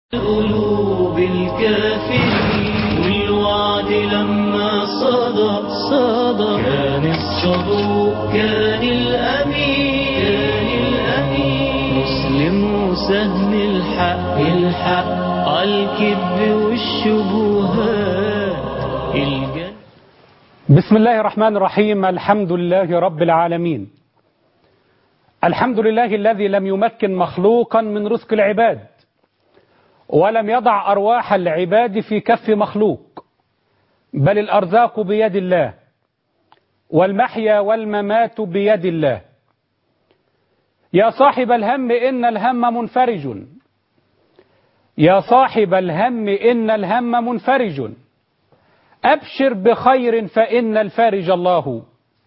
قلوب الكافرين والوعد لما صدى كان الصدوق كان الأمين مسلم وسهم الحق عالكذب والشبهات بسم الله الرحمن الرحيم. الحمد لله رب العالمين. الحمد لله الذي لم يمكن مخلوقا من رزق العباد ولم يضع أرواح العباد في كف مخلوق، بل الأرزاق بيد الله والمحيا والممات بيد الله. يا صاحب الهم إن الهم منفرج، يا صاحب الهم إن الهم منفرج، أبشر بخير فإن الفارج الله.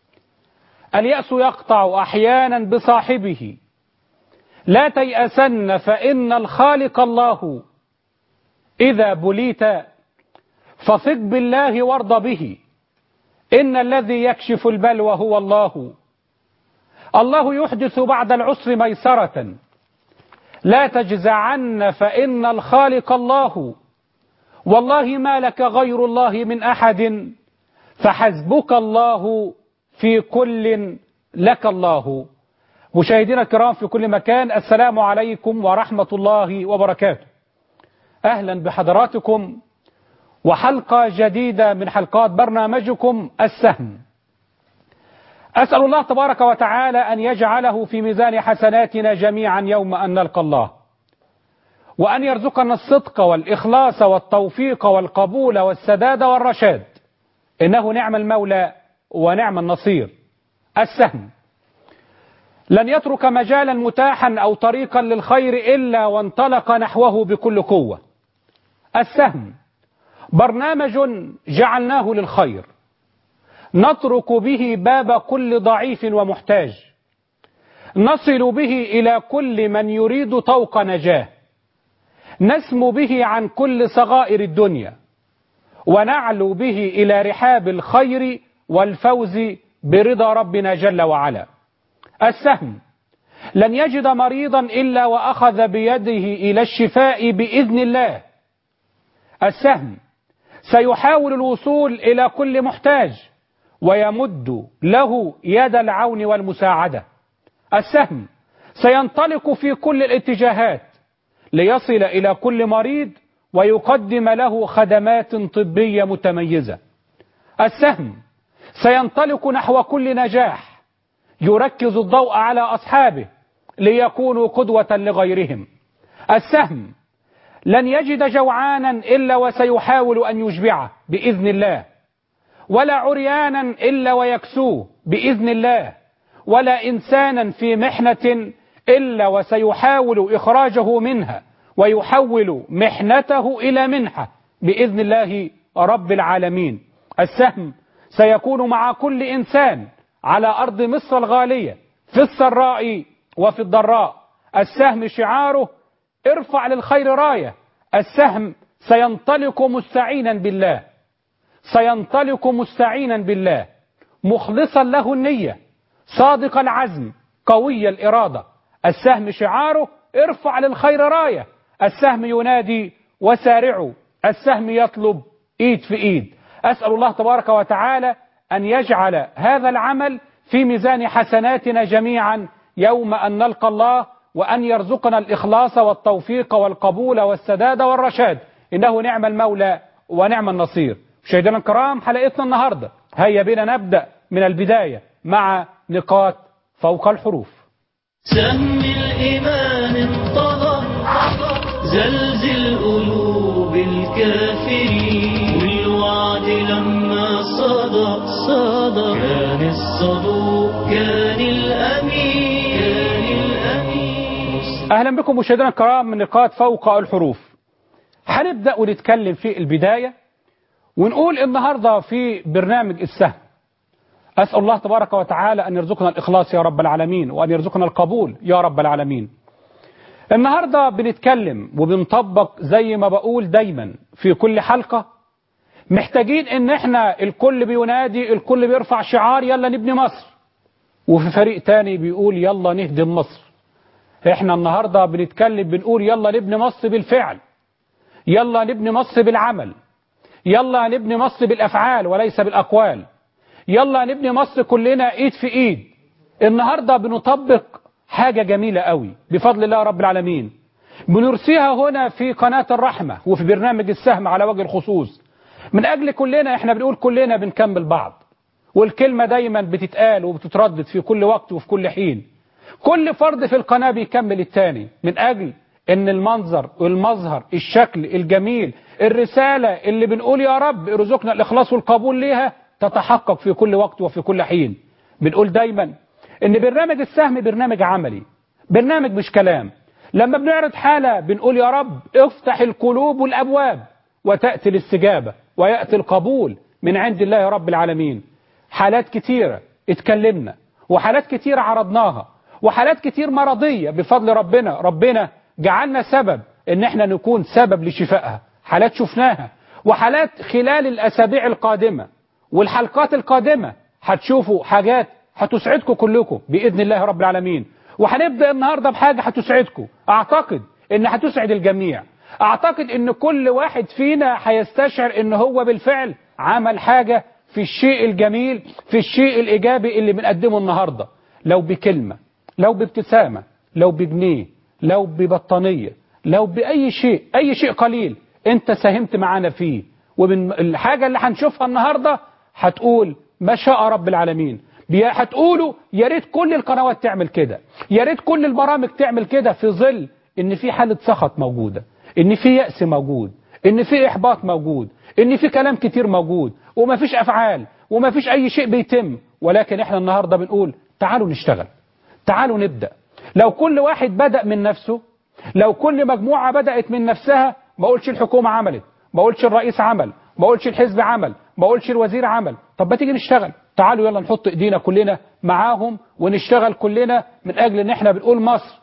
اليأس يقطع أحيانا بصاحبه، لا تيأسن فإن الخالق الله. إذا بليت فثق بالله وارض به، إن الذي يكشف البلوى هو الله. الله يحدث بعد العسر ميسرة، لا تجزعن فإن الخالق الله. والله ما لك غير الله من أحد، فحسبك الله في كل لك الله. مشاهدينا الكرام في كل مكان، السلام عليكم ورحمة الله وبركاته. أهلا بحضراتكم وحلقة جديدة من حلقات برنامجكم السهم. أسأل الله تبارك وتعالى أن يجعله في ميزان حسناتنا جميعا يوم أن نلقى الله، وأن يرزقنا الصدق والإخلاص والتوفيق والقبول والسداد والرشاد، إنه نعم المولى ونعم النصير. السهم لن يترك مجالا متاحا أو طريقا للخير إلا وانطلق نحوه بكل قوة. السهم برنامج جعلناه للخير، نطرق به باب كل ضعيف ومحتاج، نصل به إلى كل من يريد طوق نجاه، نسمو به عن كل صغائر الدنيا، ونعلو به إلى رحاب الخير والفوز برضا ربنا جل وعلا. السهم لن يجد مريضا إلا وأخذ بيده إلى الشفاء بإذن الله. السهم سيحاول الوصول إلى كل محتاج ويمد له يد العون والمساعدة. السهم سينطلق في كل الاتجاهات ليصل إلى كل مريض ويقدم له خدمات طبية متميزة. السهم سينطلق نحو كل نجاح، يركز الضوء على أصحابه ليكونوا قدوة لغيرهم. السهم لن يجد جوعانا إلا وسيحاول أن يشبعه بإذن الله، ولا عريانا إلا ويكسوه بإذن الله، ولا إنسانا في محنة إلا وسيحاول إخراجه منها ويحول محنته إلى منحة بإذن الله رب العالمين. السهم سيكون مع كل إنسان على أرض مصر الغالية في السراء وفي الضراء. السهم شعاره ارفع للخير راية. السهم سينطلق مستعينا بالله، سينطلق مستعينا بالله، مخلصا له النية، صادق العزم، قوي الإرادة. السهم شعاره ارفع للخير راية. السهم ينادي وسارعوا. السهم يطلب إيد في إيد. أسأل الله تبارك وتعالى أن يجعل هذا العمل في ميزان حسناتنا جميعا يوم أن نلقى الله، وأن يرزقنا الإخلاص والتوفيق والقبول والسداد والرشاد، إنه نعم المولى ونعم النصير. مشاهدينا الكرام، حلقتنا النهاردة هيا بنا نبدأ من البداية مع نقاط فوق الحروف. سهم الإيمان انطلق، زلزل قلوب الكافرين والوعد لما صدى كان الصدوق كان الأمين أهلا بكم مشاهدينا الكرام من نقاط فوق الحروف. هنبدأ ونتكلم في البداية ونقول النهاردة في برنامج السهم، أسأل الله تبارك وتعالى أن يرزقنا الإخلاص يا رب العالمين، وأن يرزقنا القبول يا رب العالمين. النهاردة بنتكلم وبنطبق زي ما بقول دايما في كل حلقة، محتاجين ان احنا الكل بينادي، الكل بيرفع شعار يلا نبني مصر، وفي فريق تاني بيقول يلا نهدم مصر. احنا النهاردة بنتكلم بنقول يلا نبني مصر بالفعل، يلا نبني مصر بالعمل، يلا نبني مصر بالأفعال وليس بالأقوال، يلا نبني مصر كلنا إيد في إيد. النهاردة بنطبق حاجة جميلة قوي بفضل الله رب العالمين، بنرسيها هنا في قناة الرحمة وفي برنامج السهم على وجه الخصوص، من أجل كلنا. إحنا بنقول كلنا بنكمل بعض، والكلمة دايما بتتقال وبتتردد في كل وقت وفي كل حين. كل فرد في القناة بيكمل التاني من أجل إن المنظر والمظهر الشكل الجميل، الرسالة اللي بنقول يا رب ارزقنا الإخلاص والقبول ليها تتحقق في كل وقت وفي كل حين. بنقول دايما إن برنامج السهم برنامج عملي، برنامج مش كلام. لما بنعرض حالة بنقول يا رب افتح القلوب والأبواب وتأتي الاستجابة ويأتي القبول من عند الله رب العالمين. حالات كتيرة اتكلمنا، وحالات كتيرة عرضناها، وحالات كتير مرضية بفضل ربنا جعلنا سبب ان احنا نكون سبب لشفائها. حالات شفناها، وحالات خلال الأسابيع القادمة والحلقات القادمة هتشوفوا حاجات هتسعدكم كلكم بإذن الله رب العالمين. وهنبدأ النهاردة بحاجة هتسعدكم، أعتقد إن هتسعد الجميع. أعتقد إن كل واحد فينا هيستشعر إن هو بالفعل عمل حاجة في الشيء الجميل، في الشيء الإيجابي اللي بنقدمه النهاردة. لو بكلمة، لو بابتسامة، لو بجنيه، لو ببطانية، لو بأي شيء، أي شيء قليل أنت ساهمت معانا فيه. ومن الحاجة اللي هنشوفها النهاردة هتقول ما شاء رب العالمين. هتقولوا يا ريت كل القنوات تعمل كده، يا ريت كل البرامج تعمل كده، في ظل ان في حالة سخط موجودة، ان في يأس موجود، ان في احباط موجود، ان في كلام كتير موجود، وما فيش افعال، وما فيش اي شيء بيتم. ولكن احنا النهاردة بنقول تعالوا نشتغل، تعالوا نبدأ. لو كل واحد بدأ من نفسه، لو كل مجموعة بدأت من نفسها، ما قولش الحكومة عملت، ما قولش الرئيس عمل، ما قولش الحزب عمل، ما قولش الوزير عمل. طب ما تيجي نشتغل، تعالوا يلا نحط ايدينا كلنا معاهم ونشتغل كلنا من اجل ان احنا بنقول مصر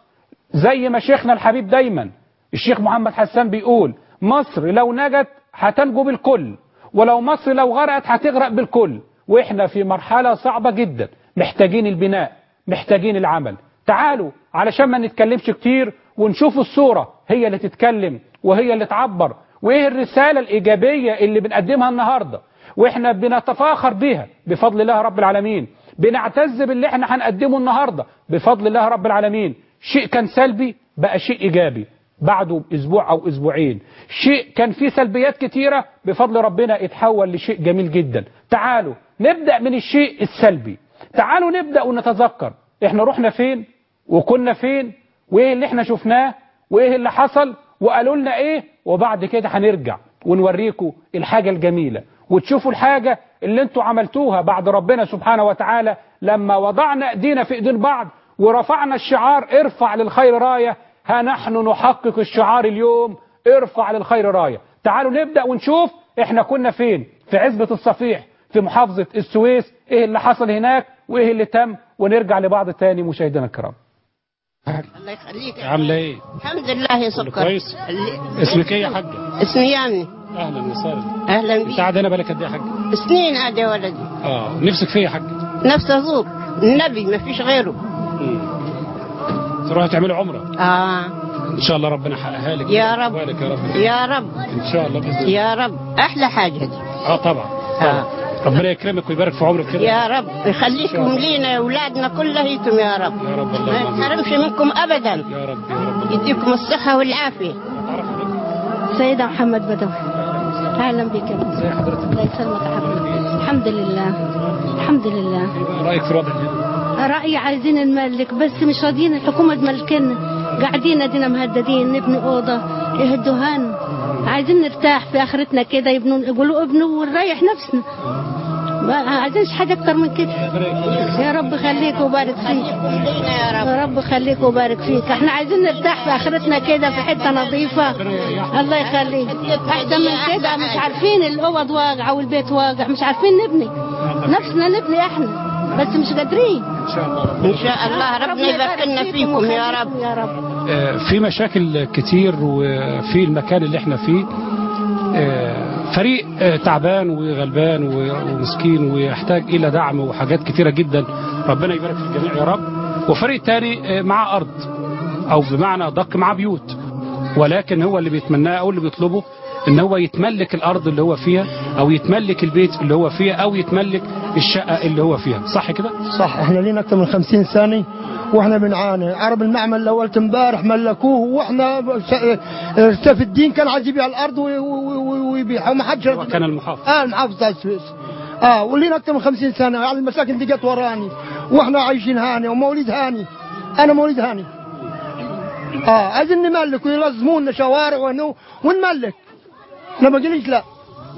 زي ما شيخنا الحبيب دايما الشيخ محمد حسان بيقول مصر لو نجت هتنجو بالكل، ولو مصر لو غرقت هتغرق بالكل. واحنا في مرحلة صعبة جدا، محتاجين البناء، محتاجين العمل. تعالوا علشان ما نتكلمش كتير ونشوف الصورة هي اللي تتكلم وهي اللي تعبر، وايه الرسالة الإيجابية اللي بنقدمها النهاردة واحنا بنتفاخر بها بفضل الله رب العالمين. بنعتز باللي احنا هنقدمه النهاردة بفضل الله رب العالمين. شيء كان سلبي بقى شيء إيجابي بعده بأسبوع أو أسبوعين، شيء كان فيه سلبيات كتيرة بفضل ربنا اتحول لشيء جميل جدا. تعالوا نبدأ من الشيء السلبي، تعالوا نبدأ ونتذكر احنا رحنا فين وكنا فين، وايه اللي احنا شفناه، وايه اللي حصل، وقالوا لنا ايه. وبعد كده هنرجع ونوريكم الحاجة الجميلة، وتشوفوا الحاجة اللي انتوا عملتوها بعد ربنا سبحانه وتعالى لما وضعنا ايدينا في ايدين بعض ورفعنا الشعار ارفع للخير راية. ها نحن نحقق الشعار اليوم، ارفع للخير راية. تعالوا نبدأ ونشوف احنا كنا فين في عزبة الصفيح في محافظة السويس، ايه اللي حصل هناك وايه اللي تم، ونرجع لبعض تاني. مشاهدينا الكرام، الله يخليك. عامله ايه؟ الحمد لله يا سكر. كويس. اسمك ايه يا حاجه؟ اسمي يامني. اهلا وسهلا. اهلا بيك. انت قاعده هنا بالك قد ايه يا حاجه؟ سنين قاعده يا ولدي. نفسك فيا يا حاجه؟ نفسي ازور النبي ما فيش غيره. تروحوا تعملوا عمره؟ ان شاء الله ربنا يحققها لك يا رب. يا رب يا رب ان شاء الله باذن الله. يا رب احلى حاجه دي. طبعا. ربنا يكرمك ويبارك في عمرك كده يا رب يخليكم لينا يا اولادنا كلهيتم يا رب. يا رب الله ما يحرمش منكم ابدا. يا رب يا رب يديكم الصحه والعافيه. سيدة محمد بدوي. اهلا بك. ازي حضرتك؟ الله يسلمك يا حبيبي. الحمد لله الحمد لله. رايك في الوضع هنا؟ رايي عايزين نملك بس مش راضيين الحكومه تملكنا. قاعدين ادينا مهددين نبني اوضه يهدوهان. عايزين نرتاح في اخرتنا كده، يقولوا ابنوا ونريح نفسنا. ما عايزينش حاجه اكتر من كده. يا رب خليك وبارك فيك. يا رب خليك وبارك فيك. احنا عايزين نرتاح في اخرتنا كده في حته نظيفه. الله يخليك. احسن من كده مش عارفين، الاوض واقعه والبيت واقع، مش عارفين نبني نفسنا، نبني احنا بس مش قادرين. ان شاء الله ان شاء الله ربنا يباركنا فيكم يا رب. يا رب. في مشاكل كتير، وفي المكان اللي احنا فيه فريق تعبان وغلبان ومسكين ويحتاج الى دعم وحاجات كتيرة جدا. ربنا يبارك في الجميع يا رب. وفريق تاني مع ارض، او بمعنى دق مع بيوت، ولكن هو اللي بيتمناه او اللي بيطلبه ان هو يتملك الارض اللي هو فيها، او يتملك البيت اللي هو فيها، او يتملك الشقة اللي هو فيها. صح كده؟ صح. احنا لينا اكثر من 50 سنة واحنا بنعاني. عرب المعمل الاول امبارح ملكوه، واحنا سيف الدين كان عايز يبيع الارض ويبيعها وما حدش. وكان المحافظ. المحافظ بتاع السويس. ولينا اكثر من 50 سنة. يعني المساكن دي جت وراني واحنا عايشين هاني ومولد هاني. انا مولد هاني. عايزين نملك ويلزمونا شوارع ونملك. انا ما بقولش لا.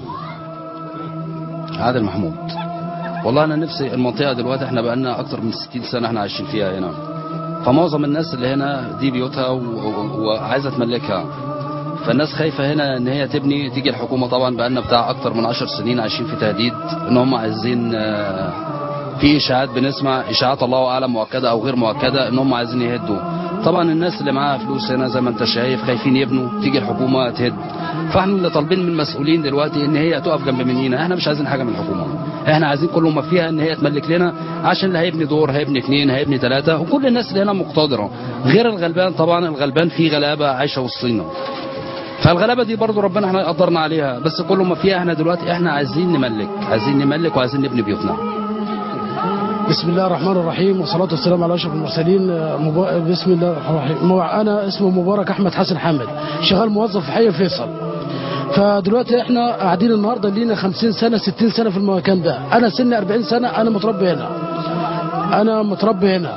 عادل محمود. والله انا نفسي المنطقه دلوقتي احنا بقالنا اكتر من 60 سنه احنا عايشين فيها هنا، فمعظم الناس اللي هنا دي بيوتها وعايزه تملكها، فالناس خايفه هنا ان هي تبني. تيجي الحكومه طبعا بقالنا بتاع اكتر من 10 سنين عايشين في تهديد ان هم عايزين، في اشاعات بنسمع اشاعات الله اعلم مؤكده او غير مؤكده ان هم عايزين يهدوا. طبعا الناس اللي معاها فلوس هنا زي ما انت شايف خايفين يبنوا، تيجي الحكومه تهد. فاحنا اللي طالبين من المسؤولين دلوقتي ان هي تقف جنب منينا. احنا مش عايزين حاجه من الحكومه، احنا عايزين كل ما فيها ان هي تملك لنا، عشان اللي هيبني دور هيبني 2 هيبني 3، وكل الناس اللي هنا مقتدره غير الغلبان. طبعا الغلبان فيه غلابه عايشه وسطينا، فالغلابه دي برضو ربنا احنا قدرنا عليها. بس كل ما فيها احنا دلوقتي احنا عايزين نملك وعايزين نبني بيوتنا. بسم الله الرحمن الرحيم، والصلاة والسلام على أشرف المرسلين. بسم الله الرحمن الرحيم. أنا اسمي مبارك أحمد حسن حامد، شغال موظف في حي فيصل. فدلوقتي احنا قاعدين النهارده لينا 50 سنة 60 سنة في المكان ده. أنا سني 40 سنة، أنا متربي هنا،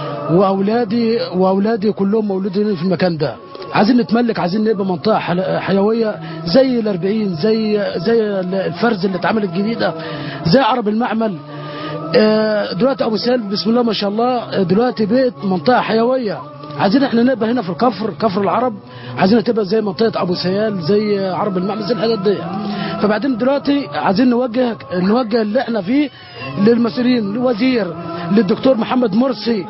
وأولادي كلهم مولودين في المكان ده. عايزين نتملك، عايزين نبقى منطقة حيوية زي ال40، زي الفرز اللي اتعملت جديدة، زي عرب المعمل. دلوقتي ابو سهيل بسم الله ما شاء الله دلوقتي بيت منطقه حيويه. عايزين احنا نبقى هنا في كفر العرب، عايزين تبقى زي منطقه ابو سهيل، زي عرب المعمل، زي الحاجات دي. فبعدين دلوقتي عايزين نوجه اللي احنا فيه للمسؤولين، للوزير، للدكتور محمد مرسي،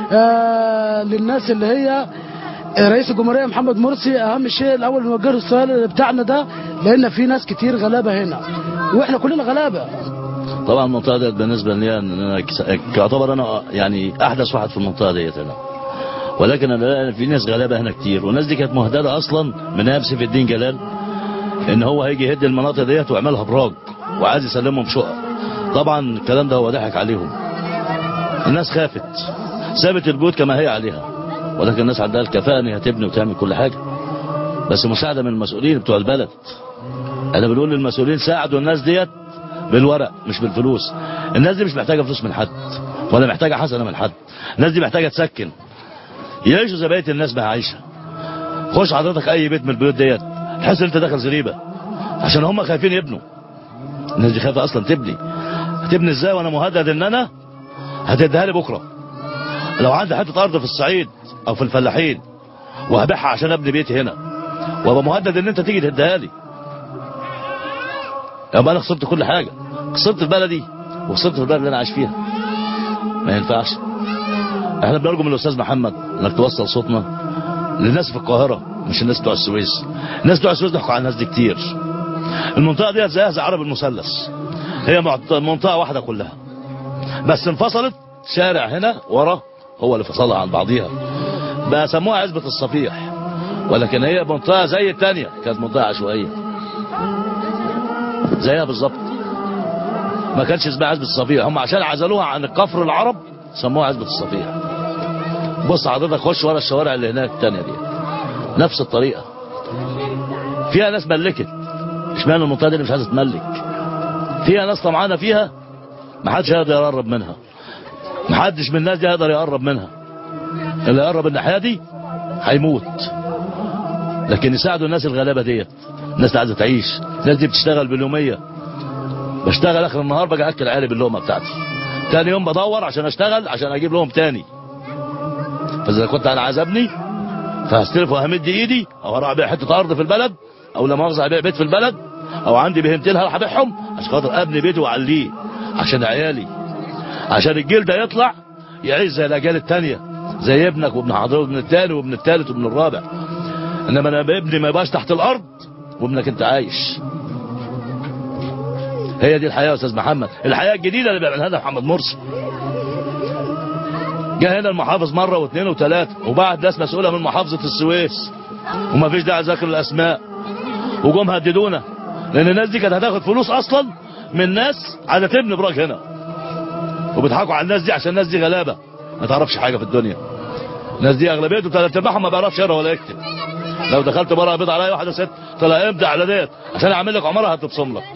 للناس اللي هي رئيس الجمهوريه محمد مرسي. اهم شيء الاول نوجه السؤال بتاعنا ده، لان في ناس كتير غلابه هنا واحنا كلنا غلابه. طبعا المنطقه ديت بالنسبه لي انا كاعتبر انا يعني احدث واحد في المنطقه ديت هنا، ولكن انا في ناس غلابه هنا كتير، والناس دي كانت مهدده اصلا من ايام سيف الدين جلال ان هو هيجي يهد المناطق ديت ويعملها براج وعايز يسلمهم شقق. طبعا الكلام ده هو ضحك عليهم، الناس خافت سابت البيوت كما هي عليها، ولكن الناس عندها الكفاءه ان هي تبني وتعمل كل حاجه، بس مساعده من المسؤولين بتوع البلد. انا بنقول للمسؤولين ساعدوا الناس ديت بالورق مش بالفلوس. الناس دي مش محتاجه فلوس من حد ولا محتاجه حسنه من حد، الناس دي محتاجه تسكن، يعيشوا زي بقيه الناس ما عايشه. خش حضرتك اي بيت من البيوت ديت تحس ان انت داخل زريبه، عشان هم خايفين يبنوا. الناس دي خايفه اصلا تبني ازاي وانا مهدد ان انا هتديها لي بكره. لو عندي حته ارض في الصعيد او في الفلاحين وهبيعها عشان ابني بيتي هنا، وابقى مهدد ان انت تيجي تديها لي، يبقى انا خسرت كل حاجه، خسرت بلدي وخسرت البلد اللي انا عايش فيها. ما ينفعش. احنا بنرجو من الاستاذ محمد انك توصل صوتنا للناس في القاهره، مش الناس بتوع السويس. الناس بتوع السويس ضحكوا على الناس دي كتير. المنطقه دي زيها زي عرب المثلث، هي منطقه واحده كلها، بس انفصلت شارع هنا ورا هو اللي فصلها عن بعضيها، بقى سموها عزبه الصفيح، ولكن هي منطقه زي الثانيه، كانت منطقه عشوائيه زيها بالظبط، ما كانش اسمها عزبة الصفيح. هم عشان عزلوها عن الكفر العرب سموها عزبة الصفيح. بص حضرتك خش ورا الشوارع اللي هناك الثانيه دي نفس الطريقه، فيها ناس ملكت. اشمعنى المنطقه دي اللي مش عايزه تملك؟ فيها ناس طمعانه فيها، ما حدش يقدر يقرب منها، ما حدش من الناس دي يقدر يقرب منها. اللي يقرب الناحيه دي هيموت. لكن يساعدوا الناس الغلابه ديت، الناس اللي عايزه تعيش. الناس دي بتشتغل باليوميه، بشتغل اخر النهار باجي اكل عيالي باللقمه بتاعتي، تاني يوم بدور عشان اشتغل عشان اجيب لهم تاني. فاذا كنت انا عايز ابني فهستلف وهمد ايدي، او هروح ابيع حته ارض في البلد، او لا مؤاخذه ابيع بيت في البلد، او عندي بهيمتين هروح ابيعهم عشان خاطر ابني بيتي واعليه عشان عيالي، عشان الجيل ده يطلع يعيش زي الاجيال التانيه، زي ابنك وابن حضرتك وابن التاني وابن التالت وابن الرابع. انما انا ابني ما يبقاش تحت الارض وابنك انت عايش. هي دي الحياه يا استاذ محمد، الحياه الجديده اللي بيعملها لنا محمد مرسي. جه هنا المحافظ مره واثنين وثلاثه، وبعد ناس مسؤوله من محافظه السويس وما فيش داعي ذكر الاسماء، وجم هددونا لان الناس دي كانت هتاخد فلوس اصلا من ناس عايزه تبني براك هنا، وبيضحكوا على الناس دي عشان الناس دي غلابه ما تعرفش حاجه في الدنيا. الناس دي اغلبيته 3 ارباعهم ما بيعرفش يقرا ولا يكتب. لو دخلت بره بيض عليا واحده ست طلع ابدع على ديت عشان اعمل لك عماره هتبصم لك.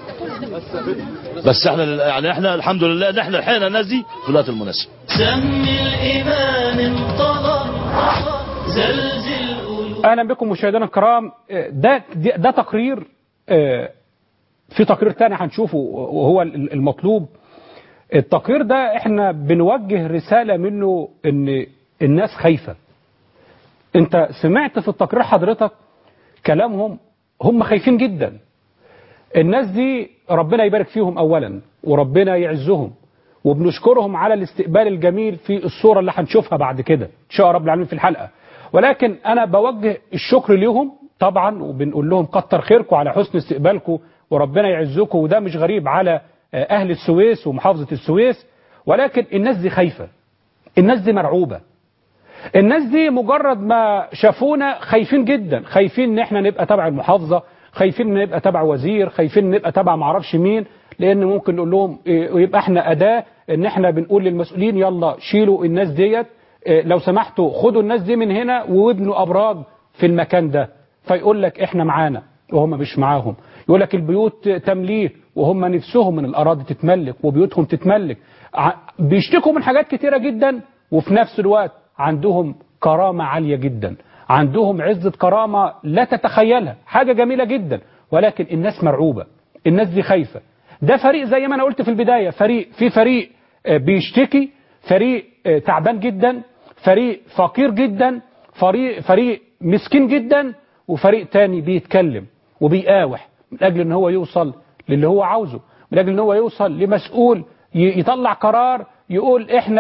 بس احنا الحمد لله ان احنا لحقنا الناس دي في الوقت المناسب. سم الإيمان انطلق زلزل قلوب. اهلا بكم مشاهدينا الكرام. ده تقرير، في تقرير تاني هنشوفه وهو المطلوب. التقرير ده احنا بنوجه رسالة منه ان الناس خايفة. انت سمعت في التقرير حضرتك كلامهم، هم خايفين جدا. الناس دي ربنا يبارك فيهم اولا وربنا يعزهم، وبنشكرهم على الاستقبال الجميل في الصورة اللي هنشوفها بعد كده ان شاء رب العالمين في الحلقة. ولكن انا بوجه الشكر ليهم طبعا، وبنقول لهم كتر خيركم على حسن استقبالكم وربنا يعزكم، وده مش غريب على اهل السويس ومحافظة السويس. ولكن الناس دي خايفة، الناس دي مرعوبة، الناس دي مجرد ما شافونا خايفين جدا، خايفين ان احنا نبقى تبع المحافظة، خايفين ان نبقى تبع وزير، خايفين ان نبقى تبع معرفش مين، لان ممكن نقول لهم ويبقى احنا اداة ان احنا بنقول للمسؤولين يلا شيلوا الناس ديت، لو سمحتوا خدوا الناس دي من هنا وابنوا ابراج في المكان ده. فيقول لك احنا معانا وهم مش معاهم، يقول لك البيوت تمليك وهم نفسهم من الاراضي تتملك وبيوتهم تتملك. بيشتكوا من حاجات كتيرة جدا، وفي نفس الوقت عندهم كرامة عالية جدا، عندهم عزة كرامة لا تتخيلها، حاجة جميلة جدا. ولكن الناس مرعوبة، الناس دي خايفة. ده فريق زي ما أنا قلت في البداية، فريق بيشتكي، فريق تعبان جدا، فريق فقير جدا، فريق مسكين جدا، وفريق تاني بيتكلم وبيقاوح من أجل أن هو يوصل للي هو عاوزه، من أجل أن هو يوصل لمسؤول يطلع قرار يقول احنا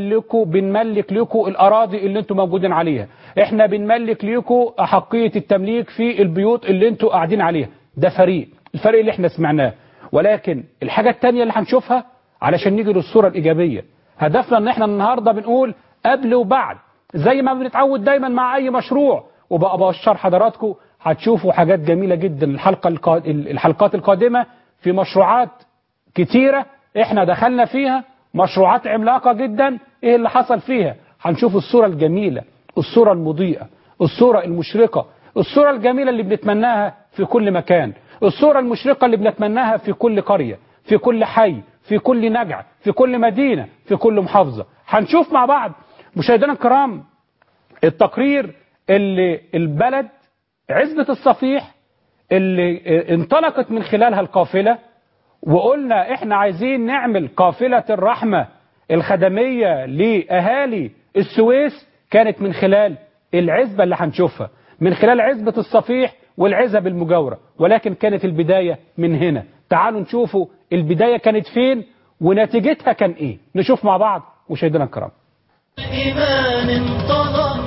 بنملك لكم الأراضي اللي انتم موجودين عليها، احنا بنملك لكم أحقية التمليك في البيوت اللي انتم قاعدين عليها. ده الفريق اللي احنا سمعناه. ولكن الحاجة التانية اللي هنشوفها علشان نيجي للصورة الإيجابية، هدفنا ان احنا النهاردة بنقول قبل وبعد زي ما بنتعود دايما مع أي مشروع. وبقى بشر حضراتكم هتشوفوا حاجات جميلة جدا الحلقات القادمة في مشروعات كتيرة احنا دخلنا فيها، مشروعات عملاقة جدا. ايه اللي حصل فيها؟ هنشوف الصورة الجميلة، الصورة المضيئة، الصورة المشرقة، الصورة الجميلة اللي بنتمناها في كل مكان، الصورة المشرقة اللي بنتمناها في كل قرية، في كل حي، في كل نجع، في كل مدينة، في كل محافظة. هنشوف مع بعض مشاهدينا الكرام التقرير اللي البلد عزبة الصفيح اللي انطلقت من خلالها القافلة، وقلنا احنا عايزين نعمل قافلة الرحمة الخدمية لأهالي السويس، كانت من خلال العزبة اللي هنشوفها، من خلال عزبة الصفيح والعزب المجاورة. ولكن كانت البداية من هنا. تعالوا نشوفوا البداية كانت فين ونتيجتها كان ايه. نشوف مع بعض مشاهدينا الكرام. الإيمان انطلق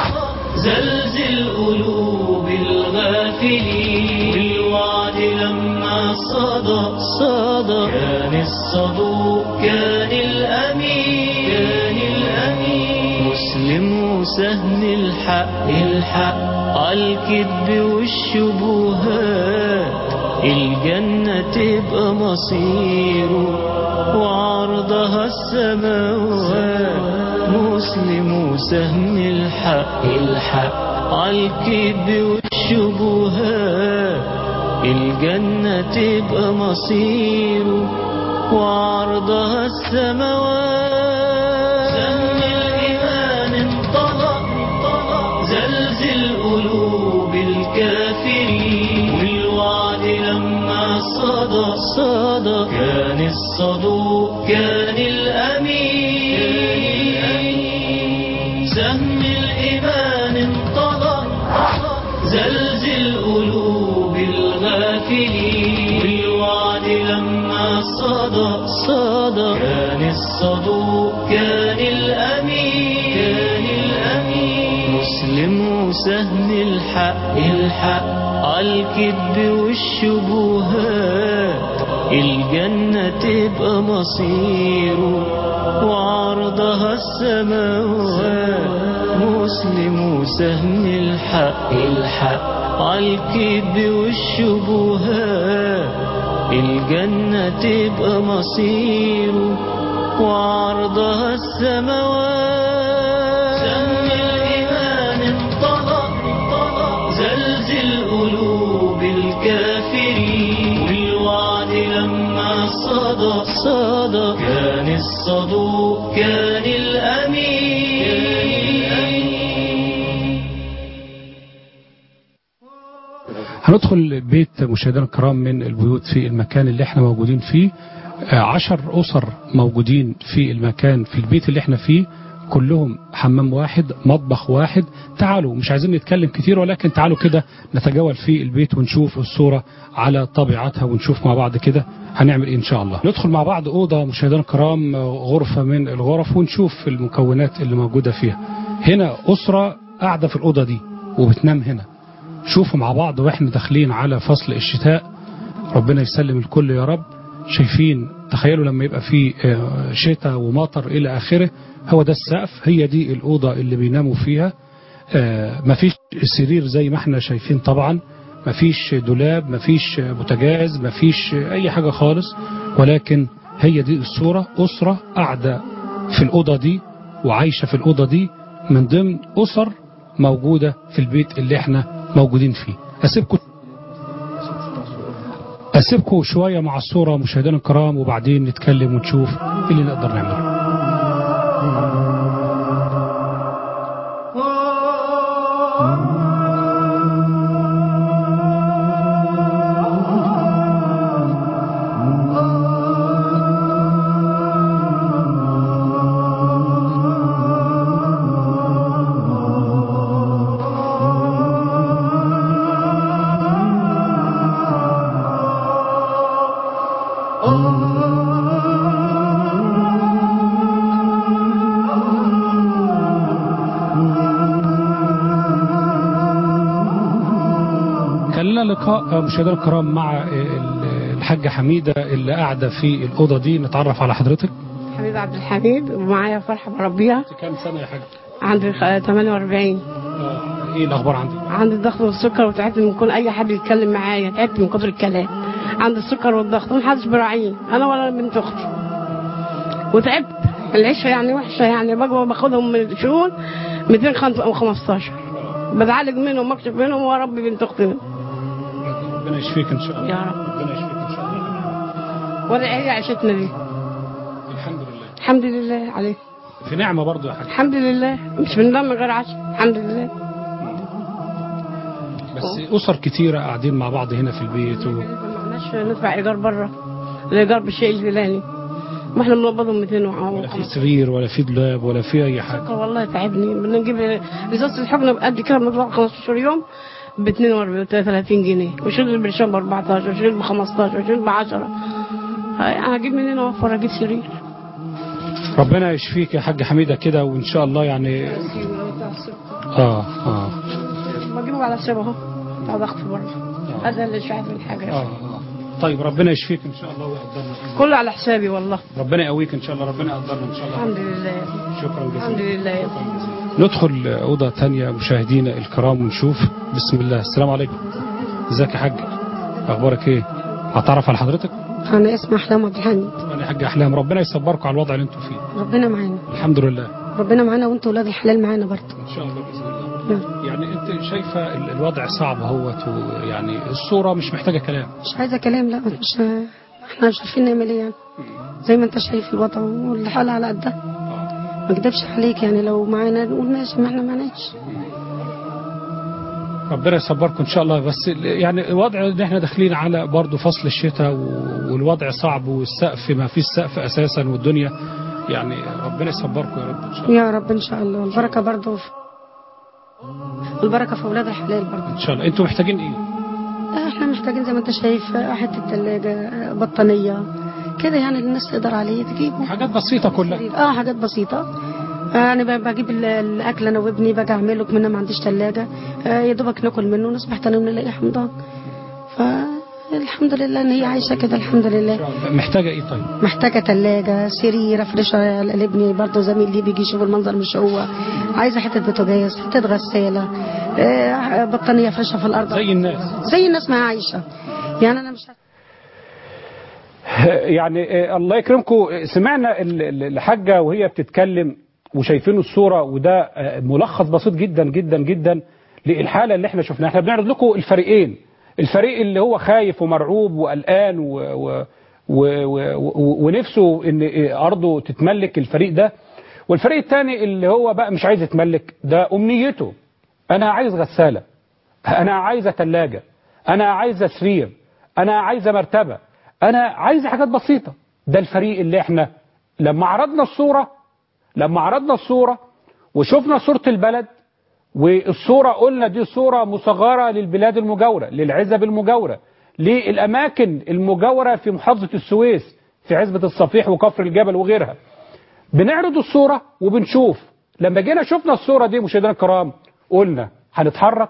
زلزل قلوب الغافلين، بالوعد لما صدق كان الصدوق كان الأمين مسلم وسهم الحق عالكذب والشبهات، الجنة تبقى مصيره وعرضها السماوات. مسلم وسهم الحق عالكذب والشبهات، الجنة تبقى مصيره وعرضها السماوات. سهم الإيمان انطلق زلزل قلوب الكافرين، والوعد لما صدق كان الصدوق كان الأمين. سهم الإيمان انطلق زلزل قلوب الغافلين، والوعد لما صدق كان الصدوق كان الأمين مسلم وسهم الحق عالكذب والشبهات الجنة تبقى مصيره وعرضها السماوات مسلم وسهم الحق عالكذب والشبهات الجنة تبقى مصيره وعرضها السماوات سهم الإيمان انطلق زلزل قلوب الكافرين والوعد لما صدق كان الصدوق كان الأمين. هندخل بيت مشاهدينا الكرام من البيوت في المكان اللي احنا موجودين فيه. 10 أسر موجودين في المكان في البيت اللي احنا فيه، كلهم حمام واحد مطبخ واحد. تعالوا، مش عايزين نتكلم كتير ولكن تعالوا كده نتجول في البيت ونشوف الصورة على طبيعتها ونشوف مع بعض كده هنعمل ايه ان شاء الله. ندخل مع بعض أوضة مشاهدينا الكرام، غرفة من الغرف، ونشوف المكونات اللي موجودة فيها. هنا أسرة قاعدة في الأوضة دي وبتنام هنا. شوفوا مع بعض واحنا داخلين على فصل الشتاء، ربنا يسلم الكل يا رب. شايفين، تخيلوا لما يبقى في شتاء ومطر إلى آخره، هو ده السقف، هي دي الأوضة اللي بيناموا فيها. مفيش سرير زي ما احنا شايفين طبعا، مفيش دولاب، مفيش بوتاجاز، مفيش أي حاجة خالص، ولكن هي دي الصورة. أسرة قاعدة في الأوضة دي وعايشة في الأوضة دي من ضمن أسر موجودة في البيت اللي احنا موجودين فيه. أسيبكم شوية مع الصورة مشاهدينا الكرام وبعدين نتكلم ونشوف اللي نقدر نعمله. لقاء مشاهدينا الكرام مع الحاجة حميدة اللي قاعدة في الأوضة دي. نتعرف على حضرتك. حميدة عبد الحميد، ومعايا فرحة بربيها. كم سنة يا حاجة؟ عندي 48. ايه الأخبار عندك؟ عندي الضغط والسكر، وتعبت من كل أي حد يتكلم معايا، تعبت من كتر الكلام. عندي السكر والضغط ومحدش براعيني، أنا ولا بنت أختي، وتعبت. العيشة يعني وحشة، يعني باخدهم من الشؤون 215 بتعالج منهم واكشف منهم واربي بنت اختي منهم. ربنا يشفيك ان شاء الله يا رب. ربنا يشفيك ان شاء الله. ولا هي عيشتنا دي الحمد لله. الحمد لله عليك. في نعمة برضو يا حاج. الحمد لله، مش بننام غير عشاء الحمد لله. بس أسر كتيرة قاعدين مع بعض هنا في البيت ما قلناش ندفع إيجار بره، الإيجار بالشيء الفلاني، ما احنا بنقبضهم 200 ولا في سرير ولا في دولاب ولا في أي حاجة. والله تعبني. بدنا نجيب رصاصة الحقنة بقد كده بنطلع 15 يوم ب 42 و 33 جنيه، وشيل البرشام ب 14 وشيل ب 15 وشيل ب 10. هجيب منين اوفر اجيب سرير؟ ربنا يشفيك يا حاج حميدة كده، وإن شاء الله يعني بجيبه على حسابه اهو بتاع ضغط بره. هذا اللي شايف الحاجة. طيب ربنا يشفيك ان شاء الله ويقدرنا كله على حسابي والله. ربنا يقويك ان شاء الله، ربنا يقدرنا ان شاء الله. الحمد لله. شكرا جزيلا. الحمد لله. ندخل أوضة تانية مشاهدينا الكرام ونشوف. بسم الله. السلام عليكم. ازيك يا حاج؟ اخبارك ايه؟ هتعرف على حضرتك؟ انا اسمي احلام عبد الحميد. انا يا حاج احلام، ربنا يصبركم على الوضع اللي انتم فيه. ربنا معانا الحمد لله. ربنا معانا وانتوا ولاد الحلال معانا برضه ان شاء الله باذن الله. يعني انت شايفه الوضع صعب اهوت، ويعني الصوره مش محتاجه كلام. مش عايزه كلام، لا مش احنا مش عارفين نعمل ايه يعني. زي ما انت شايف الوضع والحال على قدها. ما اكدبش عليك، يعني لو معانا نقول ماشي، ما احنا معناش. ربنا يصبركم ان شاء الله. بس يعني الوضع ان احنا داخلين على برضه فصل الشتاء والوضع صعب، والسقف ما فيش سقف اساسا، والدنيا يعني ربنا يصبركم يا رب ان شاء الله. يا رب ان شاء الله. والبركه برضه البركه في اولاد الحلال برضه ان شاء الله. انتوا محتاجين ايه؟ احنا محتاجين زي ما انت شايف حته ثلاجه، بطانيه كده، يعني الناس تقدر عليه تجيبه. حاجات بسيطه كلها. حاجات بسيطه انا بجيب الاكل انا وابني باجي اعمله كمان ما عنديش ثلاجه، يا دوبك ناكل منه ونصبح تاني نلاقي حمضان. فالحمد لله ان هي عايشه كده الحمد لله. محتاجه ايه طيب؟ محتاجه ثلاجه، سرير، افرشها لابني برضه زميل لي بيجي يشوف المنظر مش هو. عايزه حته بوتاجاز، حته غساله، بطانيه افرشها في الارض زي الناس ما عايشه. يعني انا مش يعني الله يكرمكم، سمعنا الحاجه وهي بتتكلم وشايفين الصوره، وده ملخص بسيط جدا جدا جدا للحاله اللي احنا شفناها. احنا بنعرض لكم الفريقين، الفريق اللي هو خايف ومرعوب وقلقان ونفسه ان ارضه تتملك، الفريق ده. والفريق الثاني اللي هو بقى مش عايز يتملك، ده امنيته انا عايز غساله، انا عايزه ثلاجه، انا عايزه سرير، انا عايزه مرتبه، انا عايزه حاجات بسيطه. ده الفريق اللي احنا لما عرضنا الصوره وشفنا صوره البلد، والصورة قلنا دي صورة مصغرة للبلاد المجاورة، للعزب المجاورة، للأماكن المجاورة في محافظة السويس، في عزبة الصفيح وكفر الجبل وغيرها. بنعرض الصورة وبنشوف. لما جينا شفنا الصورة دي مشاهدينا الكرام قلنا هنتحرك،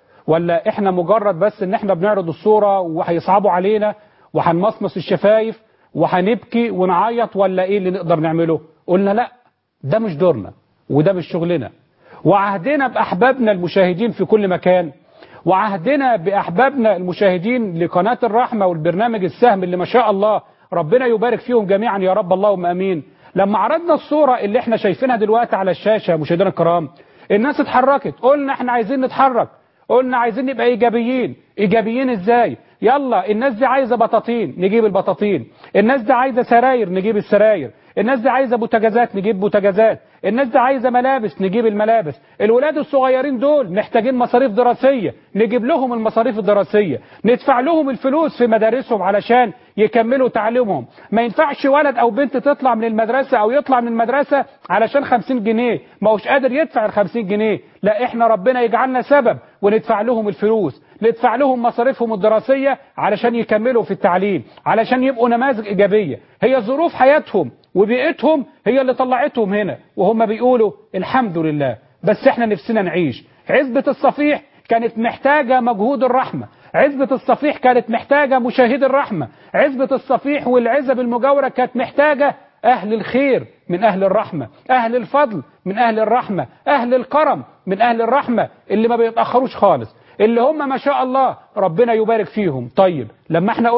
ولا احنا مجرد بس ان احنا بنعرض الصورة وهيصعبوا علينا وهنمصمص الشفايف وهنبكي ونعيط، ولا ايه اللي نقدر نعمله؟ قلنا لا، ده مش دورنا وده مش شغلنا. وعهدنا بأحبابنا المشاهدين في كل مكان، وعهدنا بأحبابنا المشاهدين لقناة الرحمة والبرنامج السهم اللي ما شاء الله ربنا يبارك فيهم جميعا يا رب اللهم أمين. لما عرضنا الصورة اللي احنا شايفينها دلوقتي على الشاشة مشاهدينا الكرام، الناس اتحركت. قلنا احنا عايزين نتحرك، قلنا عايزين نبقى إيجابيين. إيجابيين ازاي؟ يلا الناس دي عايزة بطاطين نجيب البطاطين، الناس دي عايزة سراير نجيب السراير، الناس دي عايزة بوتاجازات نجيب بوتاجازات، الناس دي عايزة ملابس نجيب الملابس، الولاد الصغيرين دول محتاجين مصاريف دراسية نجيب لهم المصاريف الدراسية، ندفع لهم الفلوس في مدارسهم علشان يكملوا تعليمهم. ما ينفعش ولد أو بنت تطلع من المدرسة أو يطلع من المدرسة علشان 50 جنيه ما هوش قادر يدفع ال 50 جنيه. لا، احنا ربنا يجعلنا سبب وندفع لهم الفلوس، ندفع لهم مصاريفهم الدراسية علشان يكملوا في التعليم، علشان يبقوا نماذج إيجابية. هي ظروف حياتهم وبيئتهم هي اللي طلعتهم هنا، وهم بيقولوا الحمد لله. بس احنا نفسنا نعيش. عزبة الصفيح كانت محتاجة مجهود الرحمة، عزبة الصفيح كانت محتاجة مشاهد الرحمة، عزبة الصفيح والعزب المجاورة كانت محتاجة أهل الخير من أهل الرحمة، أهل الفضل من أهل الرحمة، أهل الكرم من أهل الرحمة اللي ما بيتأخروش خالص، اللي هم ما شاء الله ربنا يبارك فيهم. طيب لما احنا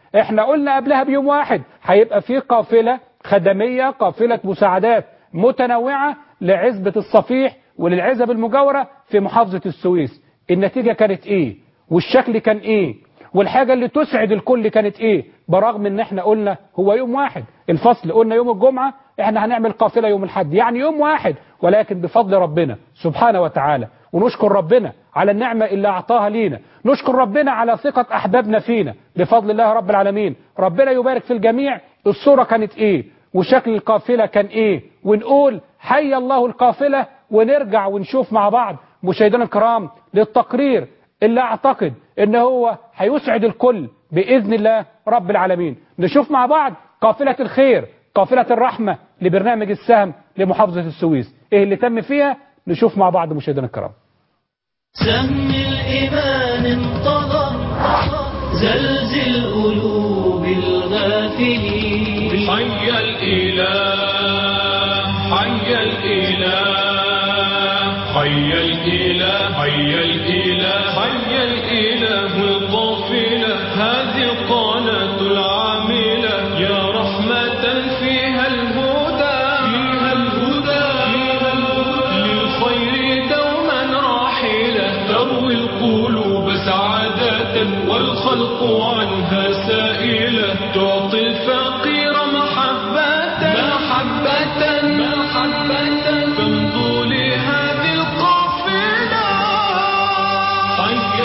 قلنا قبلها بيوم واحد هيبقى في قافلة خدمية، قافلة مساعدات متنوعة لعزبة الصفيح وللعزب المجاورة في محافظة السويس. النتيجة كانت ايه؟ والشكل كان ايه؟ والحاجة اللي تسعد الكل كانت ايه؟ برغم ان احنا قلنا هو يوم واحد الفصل، قلنا يوم الجمعة احنا هنعمل قافلة يوم الحد، يعني يوم واحد، ولكن بفضل ربنا سبحانه وتعالى. ونشكر ربنا على النعمة اللي أعطاها لينا، نشكر ربنا على ثقة أحبابنا فينا بفضل الله رب العالمين. ربنا يبارك في الجميع. الصورة كانت إيه وشكل القافلة كان إيه، ونقول حي الله القافلة، ونرجع ونشوف مع بعض مشاهدينا الكرام للتقرير اللي أعتقد إن هو هيسعد الكل بإذن الله رب العالمين. نشوف مع بعض قافلة الخير، قافلة الرحمة لبرنامج السهم لمحافظة السويس، إيه اللي تم فيها. نشوف مع بعض مشاهدينا الكرام. سهم الإيمان انطلق زلزل قلوب الغافلين. حي الإله حي الإله حي الإله حي الإله حي الإله القافلة هذه القناة العاملة يا رحمة فيها الهدى فيها الهدى فيها الهدى للخير دوما راحلة تروي القلوب سعادة والخلق عنها سائلة تعطي الفقير محبة محبة محبة تمضوا لهذه القافلة. حي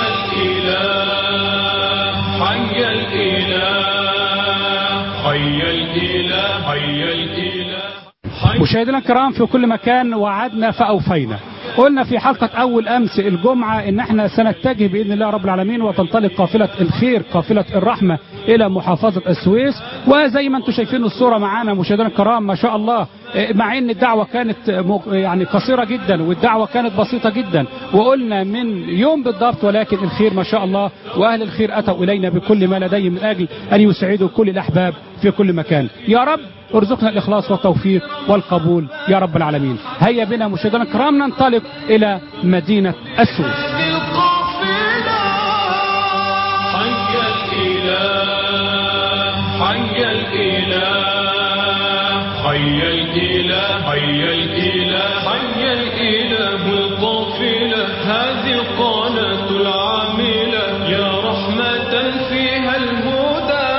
الإله حي الإله حي الإله حي الإله. مشاهدينا الكرام في كل مكان، وعدنا فأوفينا. قلنا في حلقة أول أمس الجمعة إن احنا سنتجه بإذن الله رب العالمين وتنطلق قافلة الخير، قافلة الرحمة إلى محافظة السويس. وزي ما انتم شايفين الصورة معانا مشاهدينا الكرام ما شاء الله، مع ان الدعوة كانت يعني قصيرة جدا والدعوة كانت بسيطة جدا وقلنا من يوم بالضبط، ولكن الخير ما شاء الله وأهل الخير أتوا إلينا بكل ما لديهم من أجل أن يسعدوا كل الأحباب في كل مكان. يا رب ارزقنا الإخلاص والتوفيق والقبول يا رب العالمين. هيا بنا مشاهدينا الكرام ننطلق إلى مدينة السويس. حي الإله حي الإله حي الإله حي الإله القافلة هذه القناة العاملة يا رحمة فيها الهدى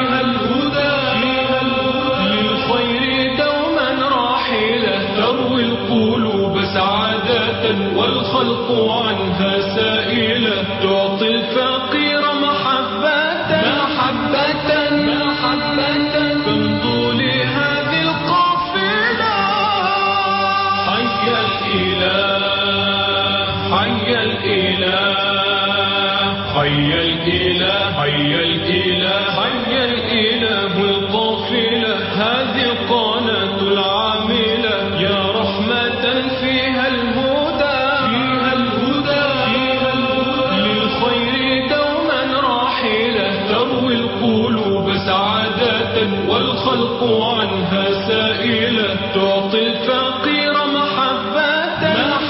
للخير دوما راحلة تروي القلوب سعادة والخلق عنها سائلة تعطي الفقير محبة فامضوا لهذه القافلة حي الإله حي الإله حي الإله حي الإله حي الإله القافلة هذه القناة العاملة يا رحمة فيها الهدى للخير دوما راحلة تروي القلوب سعادة والخلق عنها سائلة تعطي الفقير محبة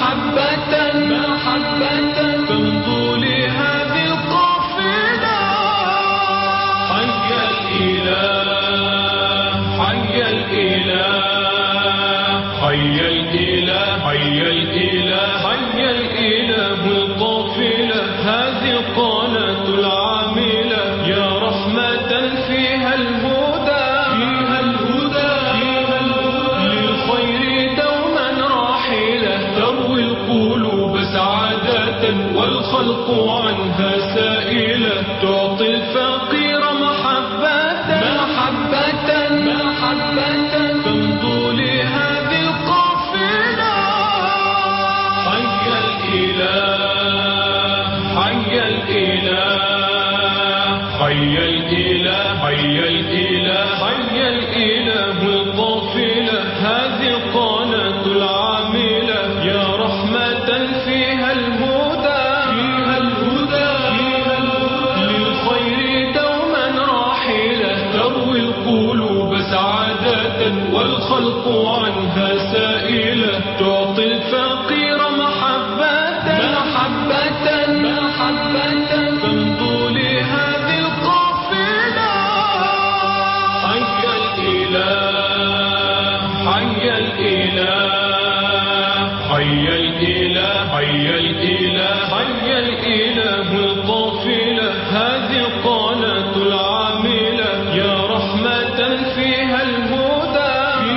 فامضوا لهذه القافلة حي الإله حي الإله حي الإله حي الإله حي الإله القافلة هذه القناة العاملة يا رحمة فيها الهدى للخير دوما راحلة تروي القلوب سعادة والخلق عنها سائلة تعطي الفقير محبة فامضوا لهذه القافلة حي الإله حي الإله حي الإله حي الإله حي الإله القافلة هذه القناة العاملة يا رحمة فيها الهدى للخير دوما راحلة تروي القلوب سعادة والخلق عنها سائلة تعطي الفقير محبة فامضوا لهذه القافلة حي الإله حي الإله حي الإله حي الإله حي الإله القافلة هذه القناة العاملة يا رحمة فيها الهدى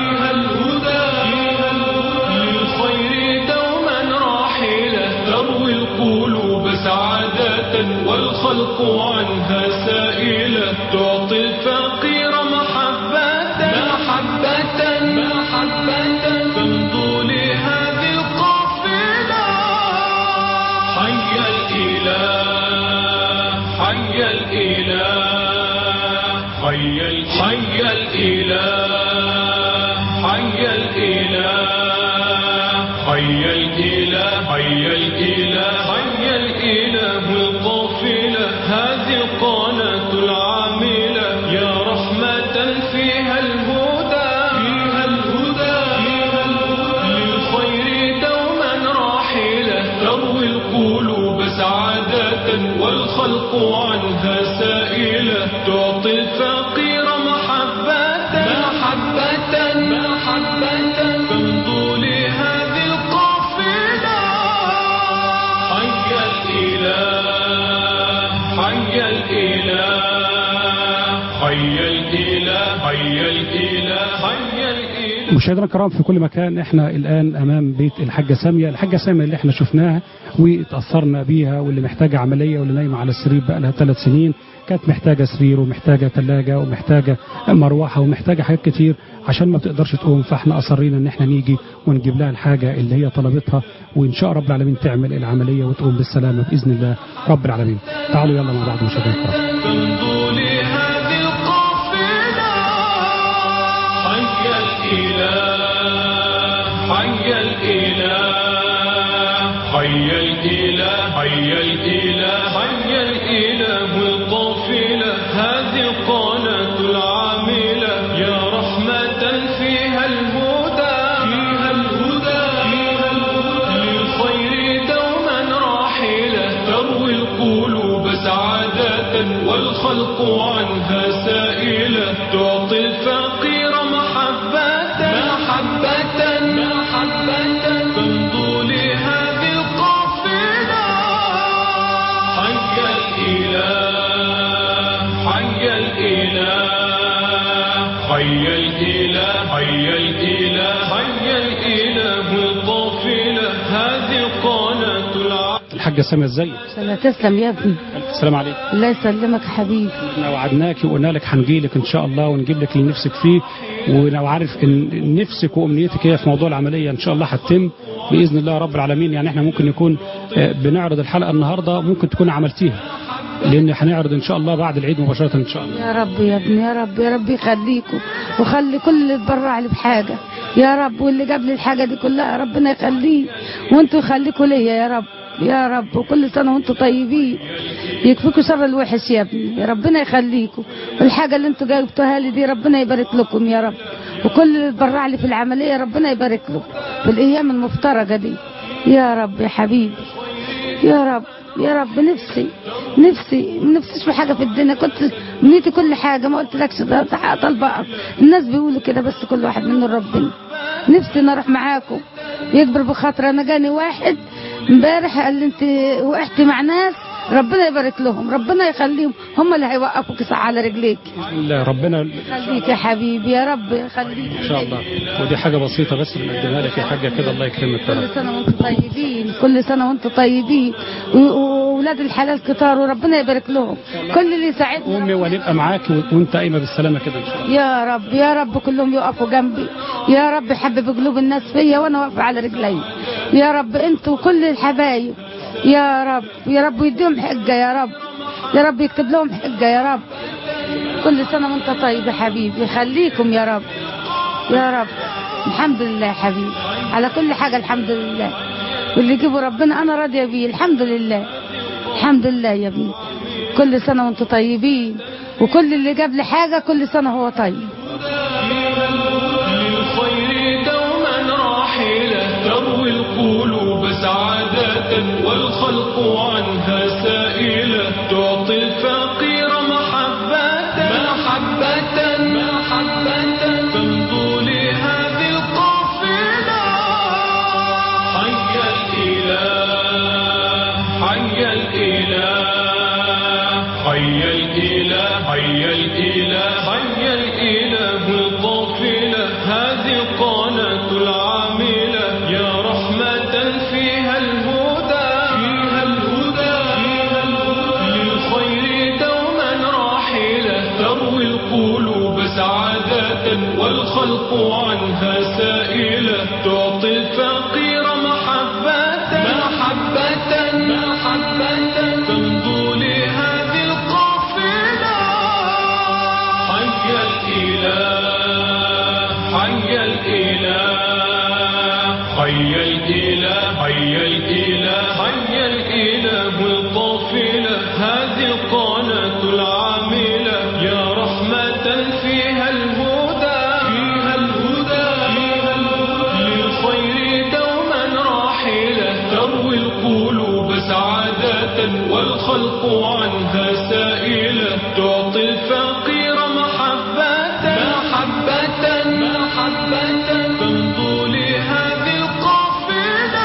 للخير دوما راحلة تروي القلوب سعادة والخلق عنها سائلة تعطي الفقير محبة فامضوا لهذه القافلة حي الإله حي الإله حي الإله حي الإله حي الإله حي الإله حي الإله القافلة هذه القناة العاملة يا رحمة فيها الهدى للخير دوما راحلة تروي القلوب سعادة والخلق عنها سائلة تعطي الفقير محبة فامضوا لهذه القافلة حي الإله حي الإله حي الإله حي الإله حي الإله. مشاهدينا الكرام في كل مكان، احنا الآن أمام بيت الحاجة سامية. الحاجة سامية اللي احنا شفناها وتأثرنا بيها واللي محتاجة عملية واللي نايمة على السرير بقى لها 3 سنين، كانت محتاجة سرير ومحتاجة ثلاجة ومحتاجة مروحة ومحتاجة حاجات كتير عشان ما بتقدرش تقوم. فاحنا أصرينا ان احنا نيجي ونجيب لها الحاجة اللي هي طلبتها، وإن شاء رب العالمين تعمل العملية وتقوم بالسلامة بإذن الله رب العالمين. تعالوا يلا مع بعض مشاهدينا الكرام. حي الإله حي الإله حي الإله القافلة هذه القناة العاملة يا رحمة فيها الهدى للخير دوما راحلة تروي القلوب سعادة والخلق عنها سائلة تعطي الفقير محبة تمضوا لهذه القافلة حي الإله حي الإله حي الإله حي الإله حي الإله القافلة هذه قناة العالم. الحاجة سامية ازيك؟ سلام تسلم يا ابني. السلام عليكم. الله يسلمك حبيبي. احنا وعدناكي وقلنا لك هنجيلك ان شاء الله ونجيب لك اللي نفسك فيه، ولو عارف ان نفسك وامنيتك هي في موضوع العمليه ان شاء الله هتتم باذن الله رب العالمين. يعني احنا ممكن يكون بنعرض الحلقه النهارده ممكن تكون عملتيها، لان هنعرض ان شاء الله بعد العيد مباشره ان شاء الله. يا رب يا ابني يا رب يا رب يخليكم وخلي كل اللي اتبرع لي بحاجه يا رب، واللي جاب لي الحاجه دي كلها ربنا يخليه، وانتوا يخليكم ليا يا رب يا رب، وكل سنه وانتم طيبين، يكفيكم شر الوحش يا ابني، ربنا يخليكم، والحاجه اللي انتوا جايبتوها لي دي ربنا يبارك لكم يا رب، وكل اللي اتبرع لي في العمليه ربنا يبارك له في الايام المفترجه دي يا رب يا حبيبي يا رب يا رب. نفسي ما نفسيش في حاجه في الدنيا، كنت نيتي كل حاجه ما قلتلكش طالبه. الناس بيقولوا كده بس كل واحد منه ربنا. نفسي ان اروح معاكم يكبر بخاطر. انا جاني واحد امبارح قال لي انت وقعتي مع ناس ربنا يبارك لهم، ربنا يخليهم، هم اللي هيوقفوك صح على رجليك. لا ربنا يخليك يا حبيبي يا رب يخليك ان شاء الله. ودي حاجه بسيطه بس بنقدمها لك يا حاجه كده، الله يكرمك. كل سنه وانتم طيبين كل سنه وانتم طيبين، واولاد الحلال كتار وربنا يبارك لهم، كل اللي يساعدنا امي ونبقى معاك وانت قايمه بالسلامه كده ان شاء الله يا رب يا رب. كلهم يقفوا جنبي يا رب، يحبب قلوب الناس فيا وانا واقفه على رجلي يا رب، انتوا كل الحبايب يا رب يا رب، ويديهم حجه يا رب يا رب، يكتب لهم حجه يا رب. كل سنه وانت طيب يا حبيبي، يخليكم يا رب يا رب. الحمد لله يا حبيبي على كل حاجه، الحمد لله، واللي يجيبه ربنا انا راضيه بيه، الحمد لله الحمد لله يا ابني. كل سنه وانتم طيبين، وكل اللي جاب لي حاجه كل سنه هو طيب. للخير دوما راحلة تروي القلوب سعادة والخلق عنها سائلة تعطي الفقير محبة تمضوا لهذه القافلة حي الإله حي الإله حي الإله حي الإله حي الإله القافلة هذه قناة العاملة يا رحمة فيها الهدى للخير دوما راحلة تروي القلوب سعادة والخلق عنها سائلة تعطي الفقير محبة تمضوا لهذه القافلة حي الإله حي الإله حي الإله حي الإله حي الإله القافلة هذه قناة العاملة يا رحمة فيها الهدى للخير دوما راحلة تروي القلوب سعادة والخلق عنها سائلة تعطي الفقير محبة تمضوا لهذه القافلة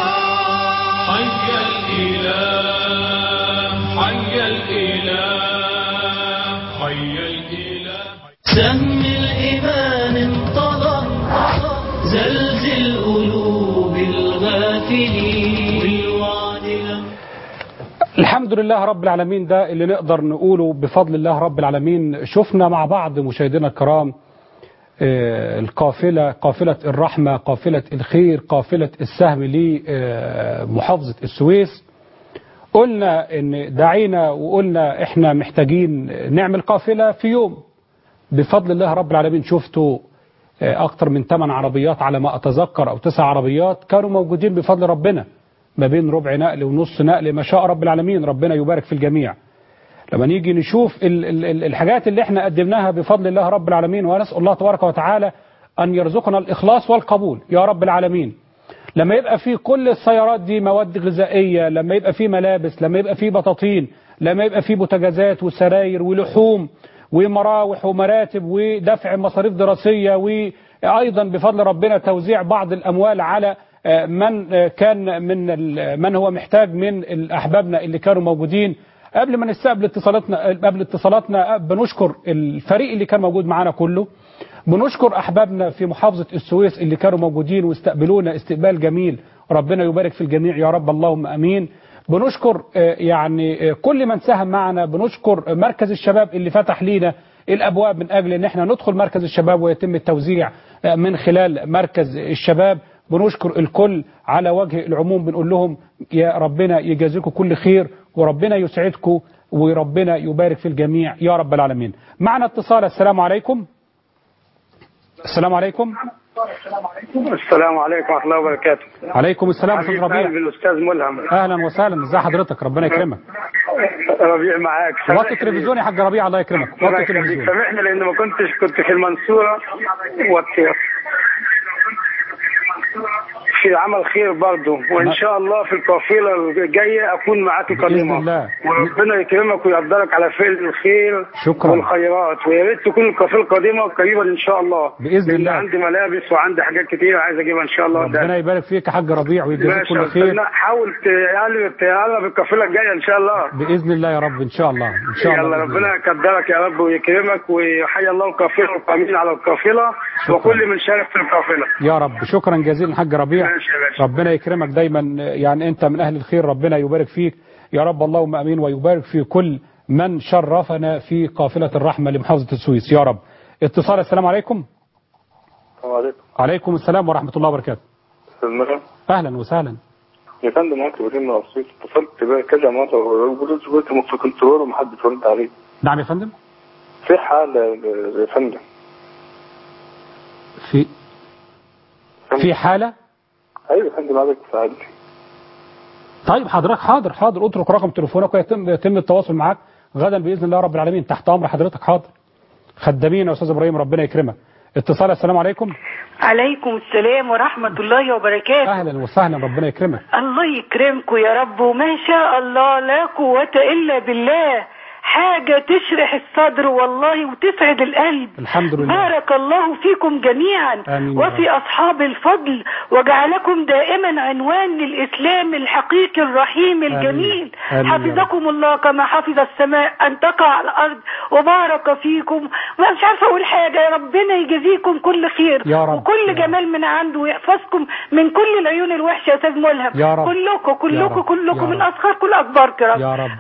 حي الإله حي الإله حي الإله. سم الإيمان انطلق زلزل قلوب الغافلين بالوعد لم. الحمد لله رب العالمين، ده اللي نقدر نقوله بفضل الله رب العالمين. شفنا مع بعض مشاهدينا الكرام القافلة، قافلة الرحمة، قافلة الخير، قافلة السهم لمحافظة السويس. قلنا ان دعينا وقلنا احنا محتاجين نعمل قافلة في يوم. بفضل الله رب العالمين شفتوا اكتر من 8 عربيات على ما اتذكر او 9 عربيات كانوا موجودين بفضل ربنا ما بين ربع نقل ونص نقل، ما شاء رب العالمين، ربنا يبارك في الجميع. لما نيجي نشوف الحاجات اللي احنا قدمناها بفضل الله رب العالمين، ونسأل الله تبارك وتعالى أن يرزقنا الإخلاص والقبول يا رب العالمين. لما يبقى في كل السيارات دي مواد غذائية، لما يبقى في ملابس، لما يبقى في بطاطين، لما يبقى في بوتاجازات وسراير ولحوم ومراوح ومراتب ودفع مصاريف دراسية، وأيضا بفضل ربنا توزيع بعض الأموال على من كان من هو محتاج من أحبابنا اللي كانوا موجودين. قبل ما نستقبل اتصالاتنا بنشكر الفريق اللي كان موجود معنا كله، بنشكر أحبابنا في محافظة السويس اللي كانوا موجودين واستقبلونا استقبال جميل، ربنا يبارك في الجميع يا رب اللهم أمين. بنشكر يعني كل من ساهم معنا، بنشكر مركز الشباب اللي فتح لينا الأبواب من أجل أن احنا ندخل مركز الشباب ويتم التوزيع من خلال مركز الشباب. بنشكر الكل على وجه العموم، بنقول لهم يا ربنا يجازيكم كل خير، وربنا يسعدكم، وربنا يبارك في الجميع يا رب العالمين. معنا اتصال. السلام عليكم. السلام عليكم. السلام عليكم ورحمة الله وبركاته. عليكم السلام ورحمة الله وبركاته. الأستاذ ملهم. أهلا وسهلا، ازي حضرتك؟ ربنا يكرمك. ربيع معاك. وطي التلفزيون يا حاج ربيع الله يكرمك. وطي التلفزيون. سامحني لأن ما كنت في المنصورة، وطي في عمل خير برضه، وان شاء الله في القافله الجايه اكون معاك قديمه باذن الله، وربنا يكرمك ويقدرك على فعل الخير شكرا والخيرات، ويا ريت تكون القافله القديمه قريبا ان شاء الله باذن الله. عندي ملابس وعندي حاجات كتير عايز اجيبها ان شاء الله. ربنا يبارك فيك يا حاج ربيع ويجزيك كل خير. حاول تقلب القافله الجايه ان شاء الله باذن الله يا رب. ان شاء الله ان شاء الله. يلا ربنا يقدرك يا رب ويكرمك، ويحيي الله القافله والقائمين على القافله وكل من شارك في القافله يا رب. شكرا جزيلا حاج ربيع، ربنا يكرمك دايما، يعني انت من اهل الخير، ربنا يبارك فيك يا رب اللهم امين، ويبارك في كل من شرفنا في قافله الرحمه لمحافظه السويس يا رب. اتصال. السلام عليكم. وعليكم. عليكم السلام ورحمه الله وبركاته. اهلا وسهلا يا فندم. معاك ابراهيم من السويس، اتصلت بقى كذا مره وقلت في كنترول ومحدش رد عليه. نعم يا فندم. في حاله يا فندم. في حاله. ايوه يا فندم عايزك تساعدني. طيب حضرتك حاضر اترك رقم تليفونك ويتم التواصل معاك غدا باذن الله رب العالمين. تحت امر حضرتك. حاضر. خدامين يا استاذ ابراهيم، ربنا يكرمك. اتصال. السلام عليكم. عليكم السلام ورحمه الله وبركاته. اهلا وسهلا، ربنا يكرمك. الله يكرمكم يا رب، وما شاء الله لا قوه الا بالله. حاجة تشرح الصدر والله وتسعد القلب. الحمد لله. بارك الله فيكم جميعا. آمين. وفي أصحاب الفضل، وجعلكم دائما عنوان للإسلام الحقيقي الرحيم الجميل. آمين. حفظكم الله كما حفظ السماء أن تقع على الأرض، وبارك فيكم. مش عارفة أقول حاجة، ربنا يجزيكم كل خير يا رب. وكل جمال من عنده، ويحفظكم من كل العيون الوحشة يا أستاذ ملهم. يا رب. كلكم من أصغركم لأكبركم يا رب.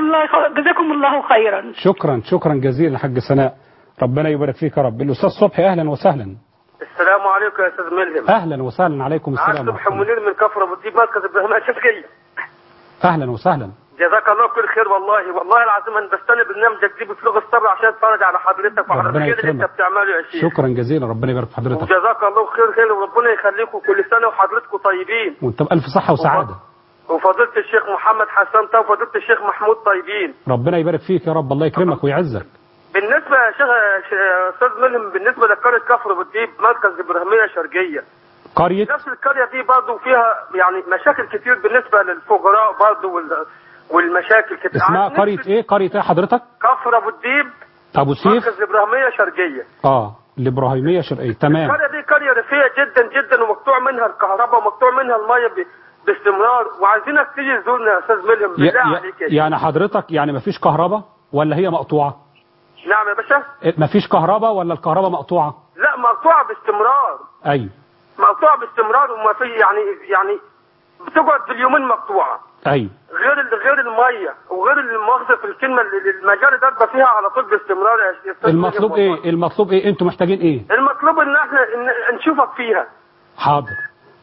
جزاكم الله خيرا. شكرا جزيلا حاج سناء، ربنا يبارك فيك يا رب. الاستاذ صبحي. اهلا وسهلا. السلام عليكم يا استاذ ملهم. اهلا وسهلا. عليكم السلام. صبحي منير من كفر ابو الديب مركز ابراهيم الشرقيه. اهلا وسهلا. جزاك الله كل خير، والله العظيم انا بستنى برنامجك دي بفلوغ الصبر عشان اتفرج على حضرتك وعلى الخير اللي انت بتعمله يا شيخ. شكرا جزيلا، ربنا يبارك في حضرتك. وجزاك الله خير وربنا يخليكم كل سنه وحضرتكم طيبين. وانت بألف صحه وسعاده. وفضيلة الشيخ محمد حسن وفضيلة الشيخ محمود طيبين. ربنا يبارك فيك يا رب، الله يكرمك ويعزك. بالنسبة يا شيخ استاذ ملهم، بالنسبة لقرية كفر بالديب مركز ابراهيمية شرقية، قرية نفس القرية دي برضه فيها يعني مشاكل كتير بالنسبة للفقراء برضه والمشاكل كتير. اسمها قرية ايه؟ قرية ايه حضرتك؟ كفر ابو الديب ابو سيف مركز ابراهيمية شرقية. الابراهيمية شرقية. تمام. القرية دي قرية ريفية جدا جدا، ومقطوع منها الكهرباء ومقطوع منها المية باستمرار، وعايزينك تيجي تزورنا يا استاذ ملهم بالله عليك. يعني حضرتك يعني مفيش كهرباء ولا هي مقطوعة؟ نعم يا باشا. مفيش كهرباء ولا الكهرباء مقطوعة؟ لا مقطوعة باستمرار. ايوه مقطوعة باستمرار، وما في يعني بتقعد باليومين مقطوعة. ايوه. غير المية وغير المؤاخذة في الكلمة المجاري ضربة فيها على طول باستمرار يا استاذ. المطلوب ايه؟ انتوا محتاجين ايه؟ المطلوب ان احنا نشوفك فيها. حاضر.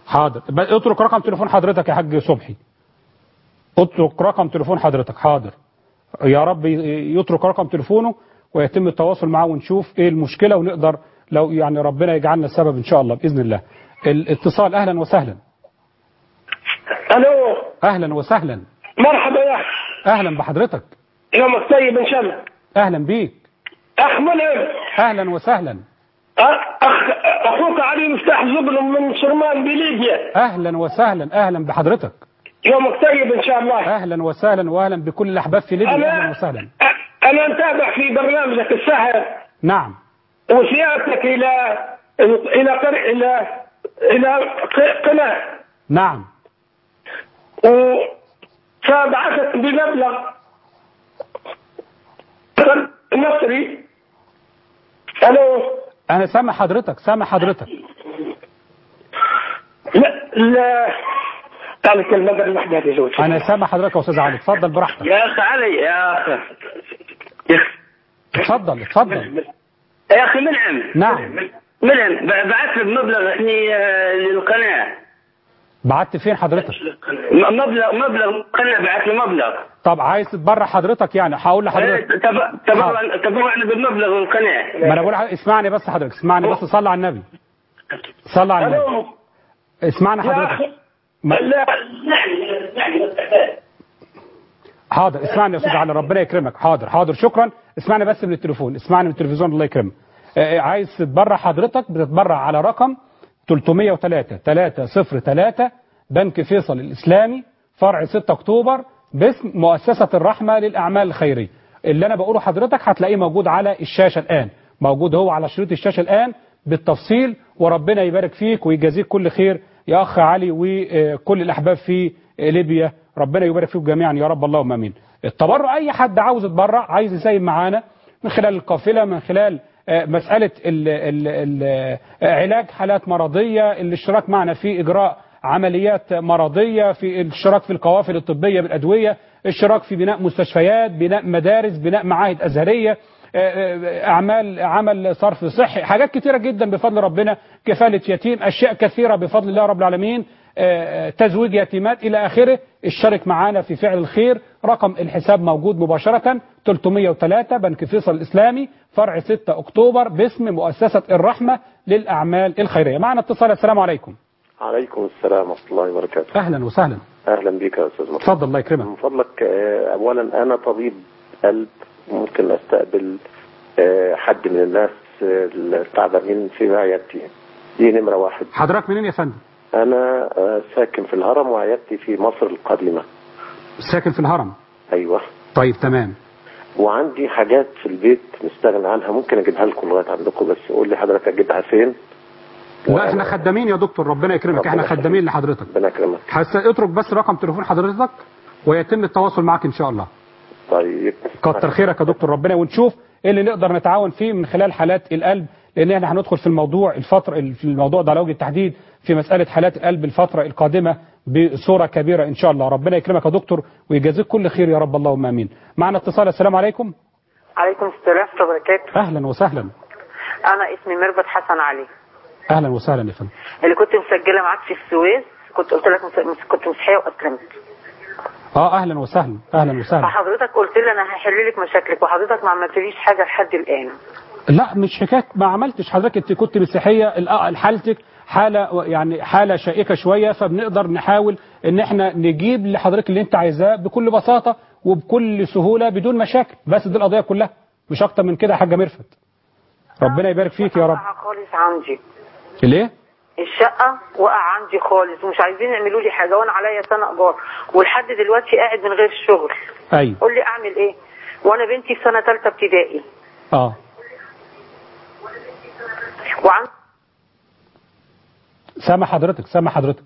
اترك رقم تليفون حضرتك يا حاج صبحي. اترك رقم تليفون حضرتك. حاضر. يا رب يترك رقم تليفونه ويتم التواصل معاه ونشوف ايه المشكلة، ونقدر لو يعني ربنا يجعلنا السبب ان شاء الله بإذن الله. الاتصال. اهلا وسهلا. الو. اهلا وسهلا. مرحبا يا اخي. اهلا بحضرتك. يومك طيب ان شاء الله. اهلا بيك. اخ منعم. اهلا وسهلا. اخوك علي مفتاح زبل من صرمان بليبيا. اهلا وسهلا. اهلا بحضرتك. يومك طيب ان شاء الله. اهلا وسهلا واهلا بكل الاحباب في ليبيا. اهلا وسهلا. انا متابع في برنامجك الساحر. نعم. وسيادتك الى قناه. نعم. فبعثت بمبلغ مصري. الو. انا سامع حضرتك لا تعال كلمه الوحده يا زوج. انا سامع حضرتك يا استاذ علي، اتفضل براحتك. يا اخي علي يا اخي. اتفضل يا اخي منعم. نعم. منعم بعثت بمبلغ للقناه. بعت فين حضرتك؟ مبلغ القناه بعت له مبلغ. طب عايز تتبرع حضرتك يعني هقول لحضرتك تبرعنا بالمبلغ القناه. ما انا بقول اسمعني بس حضرتك، اسمعني بس، صلي على النبي. صلي على النبي. اسمعني حضرتك. لا حاضر اسمعني يا استاذ علي، ربنا يكرمك. حاضر شكرا. اسمعني بس من التليفون، اسمعني من التلفزيون الله يكرمك. عايز تتبرع حضرتك بتتبرع على رقم 303 بنك فيصل الإسلامي فرع 6 أكتوبر باسم مؤسسة الرحمة للأعمال الخيرية. اللي أنا بقوله حضرتك هتلاقيه موجود على الشاشة الآن، موجود هو على شريط الشاشة الآن بالتفصيل. وربنا يبارك فيك ويجازيك كل خير يا أخ علي وكل الأحباب في ليبيا، ربنا يبارك فيكم جميعا يا رب اللهم امين. التبرع أي حد عاوز يتبرع، عايز يساهم معانا من خلال القافلة، من خلال مسألة علاج حالات مرضية، الاشتراك معنا في إجراء عمليات مرضية، في الاشتراك في القوافل الطبية بالأدوية، اشتراك في بناء مستشفيات، بناء مدارس، بناء معاهد أزهرية، عمل صرف صحي، حاجات كتيرة جدا بفضل ربنا، كفالة يتيم، أشياء كثيرة بفضل الله رب العالمين، تزويج يتيمات إلى آخره. اشترك معانا في فعل الخير. رقم الحساب موجود مباشرة 303 بنك فيصل الإسلامي فرع 6 أكتوبر باسم مؤسسة الرحمة للأعمال الخيرية. معنا اتصال. السلام عليكم. عليكم السلام ورحمة الله وبركاته. أهلا وسهلا. أهلا بك يا أستاذ محمد. تفضل الله يكرمك. من فضلك أولا أنا طبيب قلب، ممكن أستقبل حد من الناس التعبانين في عيادتي. دي نمرة واحد. حضرتك منين يا فندم؟ أنا ساكن في الهرم وعيادتي في مصر القديمة. ساكن في الهرم؟ أيوة. طيب تمام. وعندي حاجات في البيت مستغنى عنها، ممكن أجيبها لكم لغاية عندكم، بس قول لي حضرتك أجيبها فين؟ لا احنا خدامين يا دكتور، ربنا يكرمك، احنا خدامين لحضرتك. ربنا يكرمك. اترك بس رقم تليفون حضرتك ويتم التواصل معك ان شاء الله. طيب كتر خيرك يا دكتور ربنا، ونشوف ايه اللي نقدر نتعاون فيه من خلال حالات القلب، لان احنا هندخل في الموضوع ده على وجه التحديد في مسألة حالات القلب الفترة القادمة بصورة كبيرة ان شاء الله. ربنا يكرمك يا دكتور ويجازيك كل خير يا رب اللهم امين. معنا اتصال. السلام عليكم. عليكم السلام ورحمة الله وبركاته. اهلا وسهلا. انا اسمي ميرفت حسن علي. اهلا وسهلا يا فندم. اللي كنت مسجله معاك في السويس، كنت قلت لك كنت مسيحيه واسلمت. اهلا وسهلا. اهلا وسهلا. فحضرتك قلت لي انا هحل لك مشاكلك، وحضرتك ما عملتليش حاجه لحد الان. لا مش حكايه ما عملتش، حضرتك انت كنت مسيحيه، حالتك حاله شائكه شويه، فبنقدر نحاول ان احنا نجيب لحضرتك اللي انت عايزاه بكل بساطه وبكل سهوله بدون مشاكل، بس دي القضيه كلها مش اكتر من كده يا حاجه ميرفت. ربنا يبارك فيك يا رب. خالص عندي. ليه؟ الشقة وقع عندي خالص ومش عايزين يعملوا لي حاجة، وانا عليا سنة ايجار ولحد دلوقتي قاعد من غير شغل. ايوه. قول لي اعمل ايه؟ وانا بنتي في سنة 3 ابتدائي. سامع حضرتك.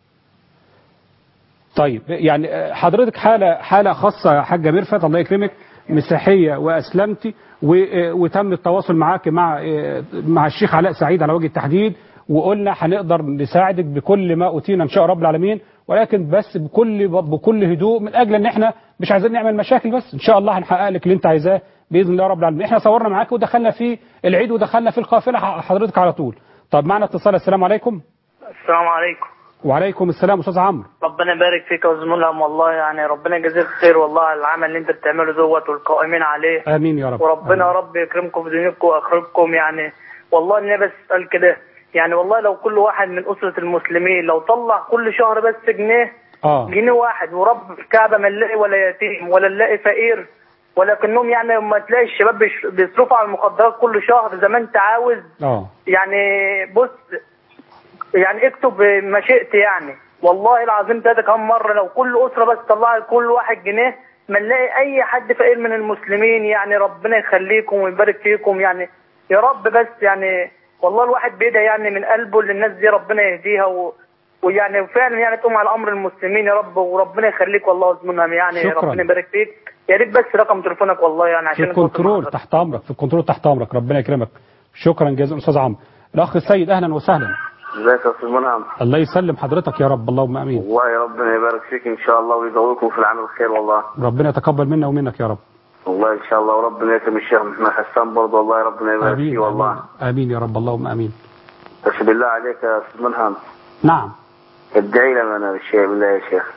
طيب يعني حضرتك حالة خاصة يا حاجة ميرفت الله يكرمك، مسيحية وأسلمتي وتم التواصل معاك مع الشيخ علاء سعيد على وجه التحديد، وقلنا هنقدر نساعدك بكل ما أوتينا إن شاء رب العالمين، ولكن بس بكل هدوء، من أجل إن إحنا مش عايزين نعمل مشاكل، بس إن شاء الله هنحقق لك اللي أنت عايزاه بإذن الله رب العالمين. إحنا صورنا معاك ودخلنا في العيد ودخلنا في القافلة حضرتك على طول. طب معنا اتصال. السلام عليكم. السلام عليكم. وعليكم السلام أستاذ عمرو. ربنا يبارك فيك يا أستاذ ملهم، والله يعني ربنا يجازيك خير والله على العمل اللي انت بتعمله دوت والقائمين عليه. امين يا رب. وربنا يا رب يكرمكم في دنياكم واخرتكم. يعني والله اني بس اسال كده، يعني والله لو كل واحد من اسره المسلمين لو طلع كل شهر بس جنيه جنيه واحد، ورب الكعبه ما نلاقي ولا يتيم ولا نلاقي فقير، ولكنهم يعني ما تلاقي الشباب بيصرفوا على المخدرات كل شهر زي ما انت عاوز. يعني بص، يعني اكتب ما شئت يعني، والله العظيم ده كم مره لو كل اسره بس طلعت كل واحد جنيه ما نلاقي اي حد فقير من المسلمين. يعني ربنا يخليكم ويبارك فيكم يعني، يا رب. بس يعني والله الواحد بيدعي يعني من قلبه للناس دي ربنا يهديها ويعني فعلا يعني تقوم على امر المسلمين يا رب، وربنا يخليك والله وزمنهم يعني. شكرا. ربنا يبارك فيك. يا ريت بس رقم تليفونك والله يعني عشان في الكنترول تحت امرك، في الكنترول تحت امرك. ربنا يكرمك. شكرا جزيلا استاذ عمرو. الاخ السيد اهلا وسهلا. ازيك يا استاذ منعم؟ الله يسلم حضرتك يا رب، اللهم امين. والله يا ربنا يبارك فيك ان شاء الله ويزودكم في العمل الخير والله. ربنا يتقبل منا ومنك يا رب. والله ان شاء الله، وربنا يكرم الشيخ محمد حسان برضه، والله ربنا يبارك فيه والله. امين يا رب، اللهم امين. بس بالله عليك يا استاذ منعم. نعم. ادعي لنا انا بالشيء بالله يا شيخ.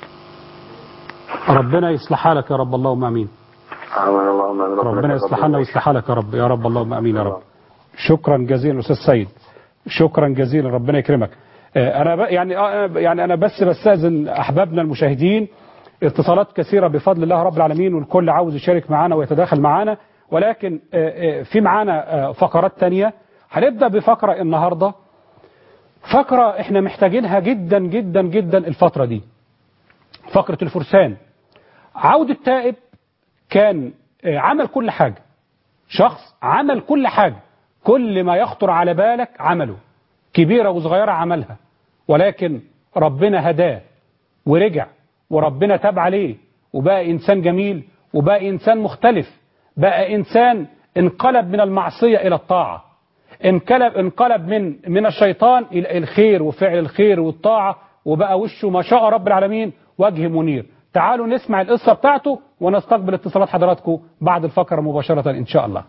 ربنا يصلح حالك يا رب، اللهم امين. امين اللهم امين. ربنا يصلح لنا ويصلح حالك يا رب، يا رب اللهم امين يا رب. شكرا جزيلا استاذ سيد، شكرا جزيلا، ربنا يكرمك. انا يعني انا بس بستاذن احبابنا المشاهدين، اتصالات كثيره بفضل الله رب العالمين والكل عاوز يشارك معنا ويتداخل معنا، ولكن في معانا فقرات تانية. هنبدا بفقره النهارده، فقره احنا محتاجينها جدا جدا جدا الفتره دي، فقره الفرسان. عودة تائب كان عمل كل حاجه، شخص عمل كل حاجه، كل ما يخطر على بالك عمله، كبيرة وصغيرة عملها، ولكن ربنا هداه ورجع، وربنا تاب عليه وبقى إنسان جميل، وبقى إنسان مختلف، بقى إنسان انقلب من المعصية إلى الطاعة، انقلب من الشيطان إلى الخير وفعل الخير والطاعة، وبقى وشه ما شاء رب العالمين وجه منير. تعالوا نسمع القصة بتاعته ونستقبل اتصالات حضراتكم بعد الفقرة مباشرة إن شاء الله.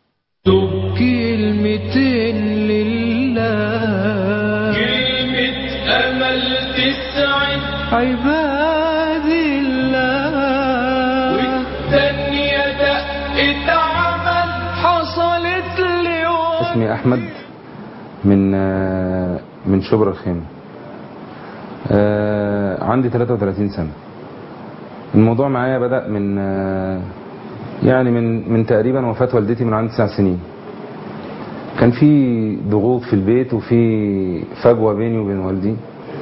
كلمتين لله، كلمة أمل تسعد عباد الله، والتانية دقة عمل حصلت لي. اسمي أحمد من شبرا الخيمة، عندي 33 سنة. الموضوع معايا بدأ من تقريبا وفاة والدتي من عندي 9 سنين. كان في ضغوط في البيت وفي فجوة بيني وبين والدي،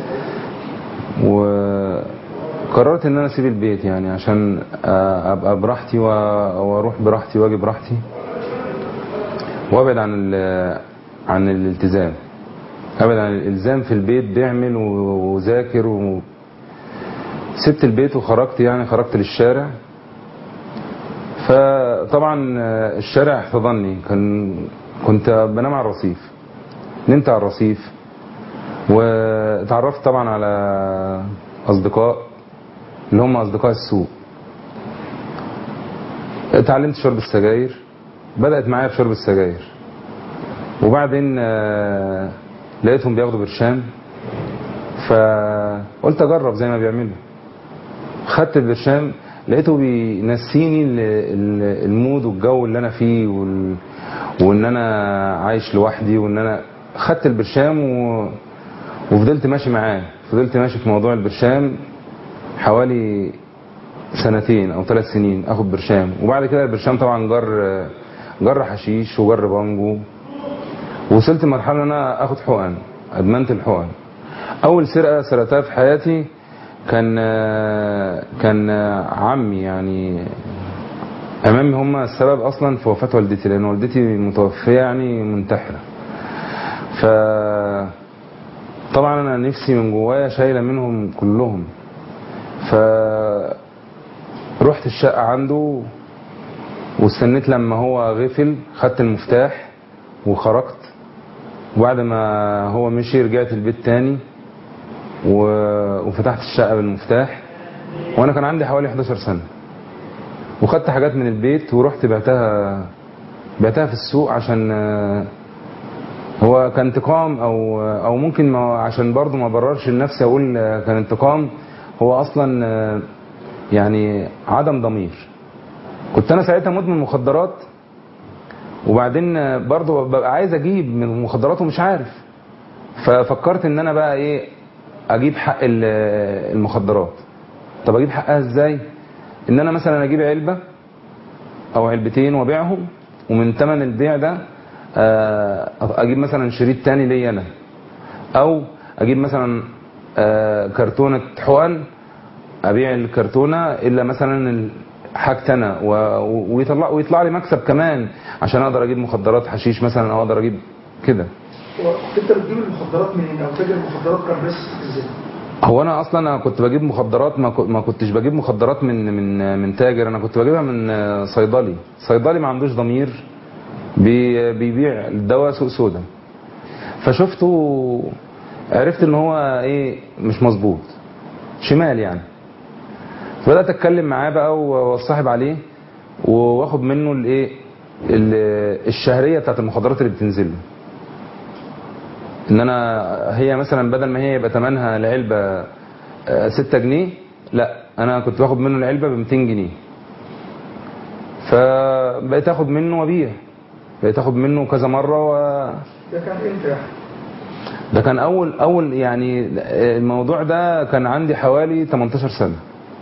وقررت ان انا اسيب البيت يعني عشان ابقى براحتي واروح براحتي واجي براحتي وابعد عن الالتزام، ابعد عن الالزام في البيت، بيعمل وذاكر سبت البيت وخرجت، يعني خرجت للشارع. فطبعا الشارع احتضنني، كنت بنام على الرصيف، نمت على الرصيف، واتعرفت طبعا على اصدقاء اللي هم اصدقاء السوء. اتعلمت شرب السجاير، بدأت معايا بشرب السجاير، وبعدين لقيتهم بياخدوا برشام، فقلت اجرب زي ما بيعملوا. خدت البرشام، لقيته بينسيني المود والجو اللي انا فيه وان انا عايش لوحدي، وان انا خدت البرشام وفضلت ماشي معاه، فضلت ماشي في موضوع البرشام حوالي 2 أو 3 سنين اخد برشام. وبعد كده البرشام طبعا جر حشيش وجر بانجو، وصلت لمرحله ان انا اخد حقن، ادمنت الحقن. اول سرقه سرقتها في حياتي كان عمي، يعني امامي هم السبب اصلا في وفاة والدتي، لان والدتي متوفية يعني منتحرة. طبعا انا نفسي من جوايا شايلة منهم كلهم. رحت الشقة عنده واستنيت لما هو غفل، خدت المفتاح وخرجت. وبعد ما هو مشي رجعت البيت تاني وفتحت الشقة بالمفتاح، وانا كان عندي حوالي 11 سنة، وخدت حاجات من البيت ورحت بعتها في السوق، عشان هو كان انتقام او ممكن عشان برضو ما بررش لنفسي اقول كان انتقام، هو اصلا يعني عدم ضمير. كنت انا ساعتها مدمن مخدرات، وبعدين برضو ببقى عايز اجيب من المخدرات ومش عارف، ففكرت ان انا بقى ايه اجيب حق المخدرات. طب اجيب حقها ازاي؟ ان انا مثلا اجيب علبة او علبتين وابيعهم، ومن ثمن البيع ده اجيب مثلا شريط تاني ليا انا، او اجيب مثلا كرتونة حقن ابيع الكرتونة الا مثلا حاجتي انا، ويطلع لي مكسب كمان عشان اقدر اجيب مخدرات حشيش مثلا، او اقدر اجيب كده. انت بتجيب المخدرات منين، او تاجر المخدرات كان بيصرف ازاي؟ هو انا اصلا كنت بجيب مخدرات، ما كنتش بجيب مخدرات من تاجر، انا كنت بجيبها من صيدلي ما عندوش ضمير، بيبيع الدواء سوق سودا. فشفته عرفت ان هو ايه مش مظبوط، شمال يعني. فبدات اتكلم معاه بقى واصاحب عليه واخد منه الايه الشهريه بتاعت المخدرات اللي بتنزل له. ان انا هي مثلا بدل ما هي يبقى ثمنها العلبه 6 جنيه، لا انا كنت باخد منه العلبه ب 200 جنيه. فبقيت اخد منه وابيع، بقيت اخد منه كذا مره ده كان امتى؟ ده كان اول يعني الموضوع ده كان عندي حوالي 18 سنه.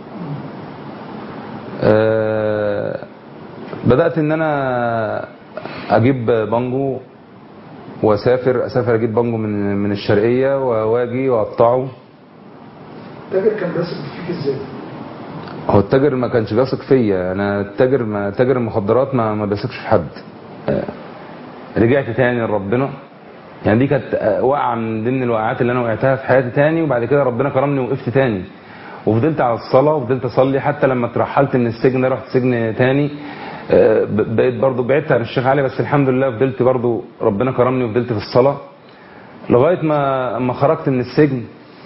بدات ان انا اجيب بانجو واسافر اجيب بانجو من الشرقيه واجي واقطعه. التاجر كان بيثق فيك ازاي؟ هو التاجر ما كانش بيثق فيا انا، تاجر المخدرات ما بيثقش في حد. رجعت تاني لربنا، يعني دي كانت وقعه من ضمن الوقعات اللي انا وقعتها في حياتي تاني، وبعد كده ربنا كرمني ووقفت تاني وفضلت على الصلاه وفضلت اصلي حتى لما اترحلت من السجن، رحت سجن تاني. بقيت برضو بعدت عن الشيخ علي، بس الحمد لله فضلت برضو ربنا كرمني وفضلت في الصلاة لغاية ما خرجت من السجن.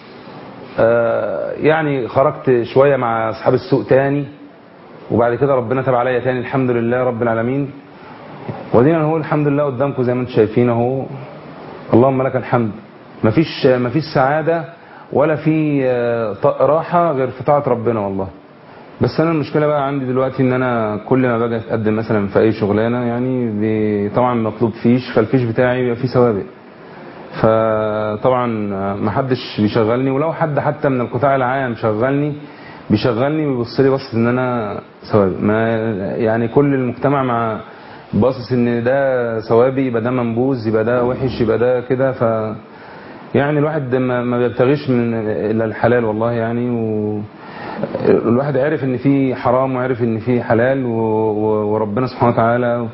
يعني خرجت شوية مع أصحاب السوق تاني، وبعد كده ربنا تاب عليا تاني الحمد لله رب العالمين. ودينا اهو الحمد لله قدامكم زي ما انتم شايفين اهو، اللهم لك الحمد. مفيش سعادة ولا في راحة غير في طاعة ربنا والله. بس انا المشكله بقى عندي دلوقتي ان انا كل ما باجي اقدم مثلا في اي شغلانه يعني طبعا مطلوب فيش، فالفيش بتاعي بيبقى فيه سوابق، فطبعا ما حدش بيشغلني، ولو حد حتى من القطاع العام بيشغلني ويبص لي بص ان انا سوابق. ما يعني كل المجتمع مع باصص ان ده سوابي، يبقى ده منبوذ، يبقى ده وحش، يبقى ده كده. ف يعني الواحد ما بيبتغيش من الا الحلال والله يعني. الواحد عرف ان في حرام وعرف ان في حلال وربنا سبحانه وتعالى،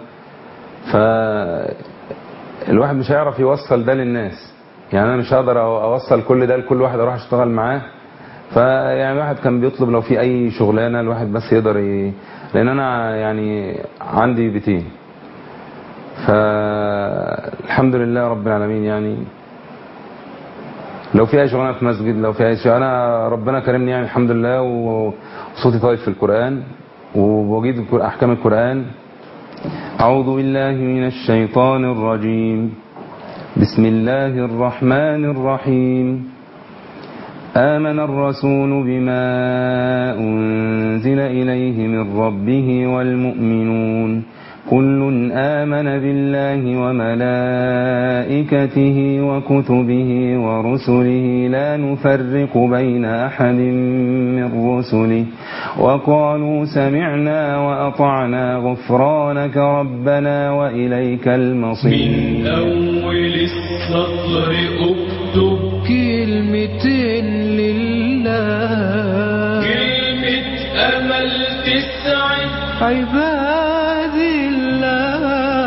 فالواحد مش هيعرف يوصل ده للناس. يعني انا مش هقدر اوصل كل ده لكل واحد اروح اشتغل معاه. فيعني الواحد كان بيطلب لو في اي شغلانه الواحد بس يقدر لان انا يعني عندي بيتين، فالحمد لله رب العالمين. يعني لو في اي شغلانه في مسجد، لو في اي شيء، انا ربنا كرمني يعني الحمد لله، وصوتي طيب في القرآن وبجيد احكام القرآن. اعوذ بالله من الشيطان الرجيم، بسم الله الرحمن الرحيم. آمن الرسول بما أنزل إليه من ربه والمؤمنون كل آمن بالله وملائكته وكتبه ورسله لا نفرق بين أحد من رسله وقالوا سمعنا وأطعنا غفرانك ربنا وإليك المصير. من أول السطر اكتب كلمتين لله، كلمة أمل تسعد عبادي الله.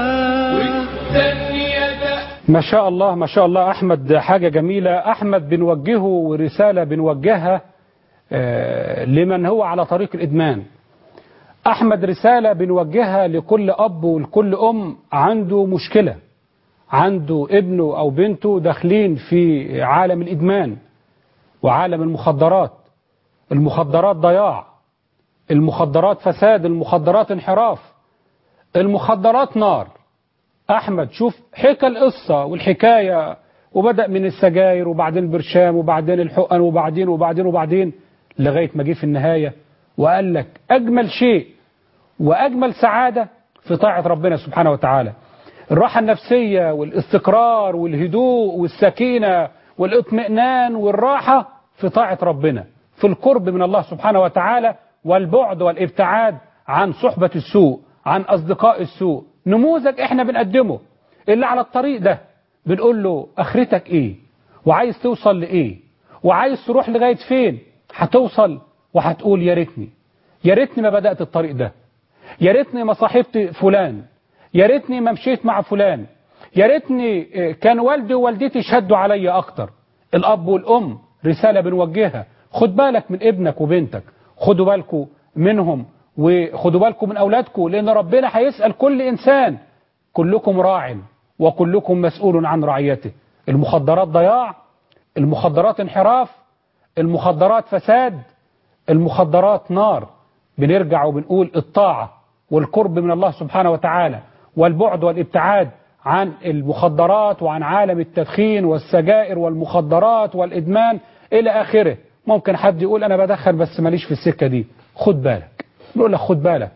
ما شاء الله ما شاء الله. أحمد حاجة جميلة. أحمد بنوجهه ورسالة بنوجهها لمن هو على طريق الإدمان. أحمد رسالة بنوجهها لكل أب ولكل أم عنده مشكلة، عنده ابنه أو بنته داخلين في عالم الإدمان وعالم المخدرات. المخدرات ضياع، المخدرات فساد، المخدرات انحراف، المخدرات نار. أحمد شوف حكى القصة والحكاية، وبدأ من السجاير وبعدين البرشام وبعدين الحقن وبعدين لغاية ما جه في النهاية وقال لك أجمل شيء وأجمل سعادة في طاعة ربنا سبحانه وتعالى. الراحة النفسية والاستقرار والهدوء والسكينة والاطمئنان والراحة في طاعة ربنا، في القرب من الله سبحانه وتعالى، والبعد والابتعاد عن صحبة السوء، عن أصدقاء السوء. نموذج احنا بنقدمه، اللي على الطريق ده بنقول له اخرتك ايه، وعايز توصل لايه، وعايز تروح لغاية فين. هتوصل وهتقول يا ريتني، يا ريتني ما بدأت الطريق ده، يا ريتني ما صاحبت فلان، يا ريتني ما مشيت مع فلان، يا ريتني كان والدي ووالدتي شدوا عليا اكتر. الاب والام رسالة بنوجهها، خد بالك من ابنك وبنتك، خدوا بالكم منهم وخدوا بالكم من اولادكم، لان ربنا هيسأل كل انسان، كلكم راع وكلكم مسؤول عن رعيته. المخدرات ضياع، المخدرات انحراف، المخدرات فساد، المخدرات نار. بنرجع وبنقول الطاعة والقرب من الله سبحانه وتعالى والبعد والابتعاد عن المخدرات وعن عالم التدخين والسجائر والمخدرات والإدمان إلى آخره. ممكن حد يقول أنا بدخن بس ماليش في السكة دي، خد بالك، نقول لك خد بالك،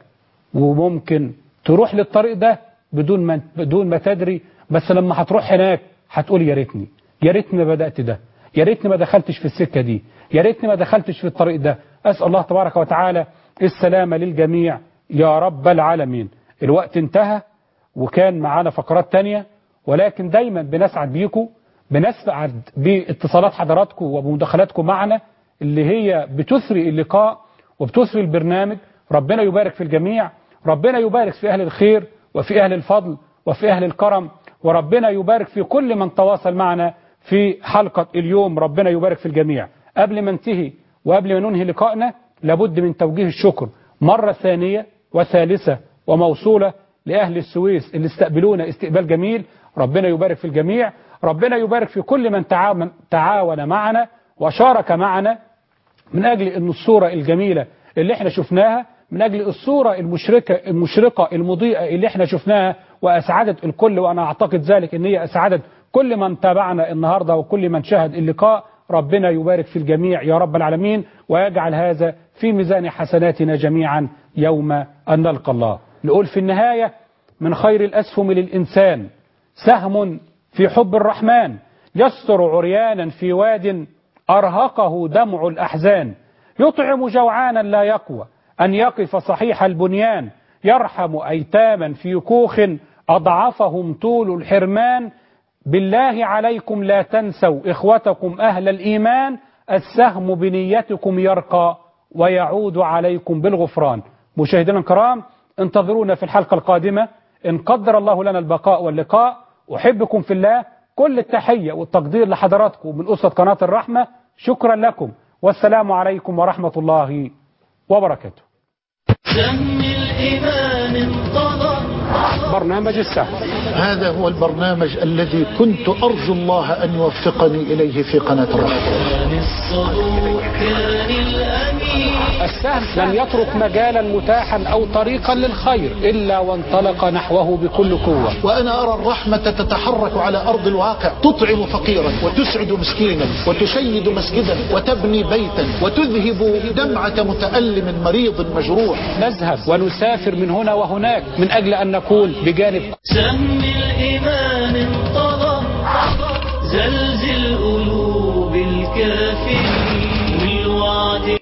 وممكن تروح للطريق ده بدون ما تدري، بس لما هتروح هناك هتقول يا ريتني، يا ريتني ما بدأت ده، يا ريتني ما دخلتش في السكة دي، يا ريتني ما دخلتش في الطريق ده. أسأل الله تبارك وتعالى السلامة للجميع يا رب العالمين. الوقت انتهى وكان معانا فقرات تانية، ولكن دايما بنسعد بيكم، بنسعد باتصالات حضراتكم وبمداخلاتكم معنا اللي هي بتثري اللقاء وبتثري البرنامج. ربنا يبارك في الجميع، ربنا يبارك في أهل الخير وفي أهل الفضل وفي أهل الكرم، وربنا يبارك في كل من تواصل معنا في حلقة اليوم. ربنا يبارك في الجميع. قبل ما انتهي وقبل ما ننهي لقائنا لابد من توجيه الشكر مرة ثانية وثالثة وموصولة لأهل السويس اللي استقبلونا استقبال جميل. ربنا يبارك في الجميع، ربنا يبارك في كل من تعاون معنا وشارك معنا من أجل أن الصورة الجميلة اللي احنا شفناها، من أجل الصورة المشرقة المضيئة اللي احنا شفناها وأسعدت الكل، وأنا أعتقد ذلك أن هي أسعدت كل من تابعنا النهاردة وكل من شاهد اللقاء. ربنا يبارك في الجميع يا رب العالمين، ويجعل هذا في ميزان حسناتنا جميعا يوم أن نلقى الله. نقول في النهاية: من خير الأسهم للإنسان سهم في حب الرحمن، يستر عريانا في واد أرهقه دمع الأحزان، يطعم جوعانا لا يقوى أن يقف صحيح البنيان، يرحم أيتاما في كوخ أضعفهم طول الحرمان. بالله عليكم لا تنسوا إخوتكم أهل الإيمان، السهم بنيتكم يرقى ويعود عليكم بالغفران. مشاهدينا الكرام، انتظرونا في الحلقة القادمة إن قدر الله لنا البقاء واللقاء. أحبكم في الله، كل التحية والتقدير لحضراتكم من أسرة قناة الرحمة. شكرا لكم والسلام عليكم ورحمة الله وبركاته. سهم الإيمان انطلق برنامج السهم، هذا هو البرنامج الذي كنت أرجو الله أن يوفقني إليه في قناة الرحمة. السهم لن يترك مجالا متاحا أو طريقا للخير إلا وانطلق نحوه بكل قوة. وأنا أرى الرحمة تتحرك على أرض الواقع، تطعم فقيرا وتسعد مسكينا وتشيد مسجدا وتبني بيتا وتذهب دمعة متألم مريض مجروح. نذهب ونسافر من هنا وهناك من أجل أن نكون بجانب سهم الإيمان انطلق، زلزل قلوب الكافرين.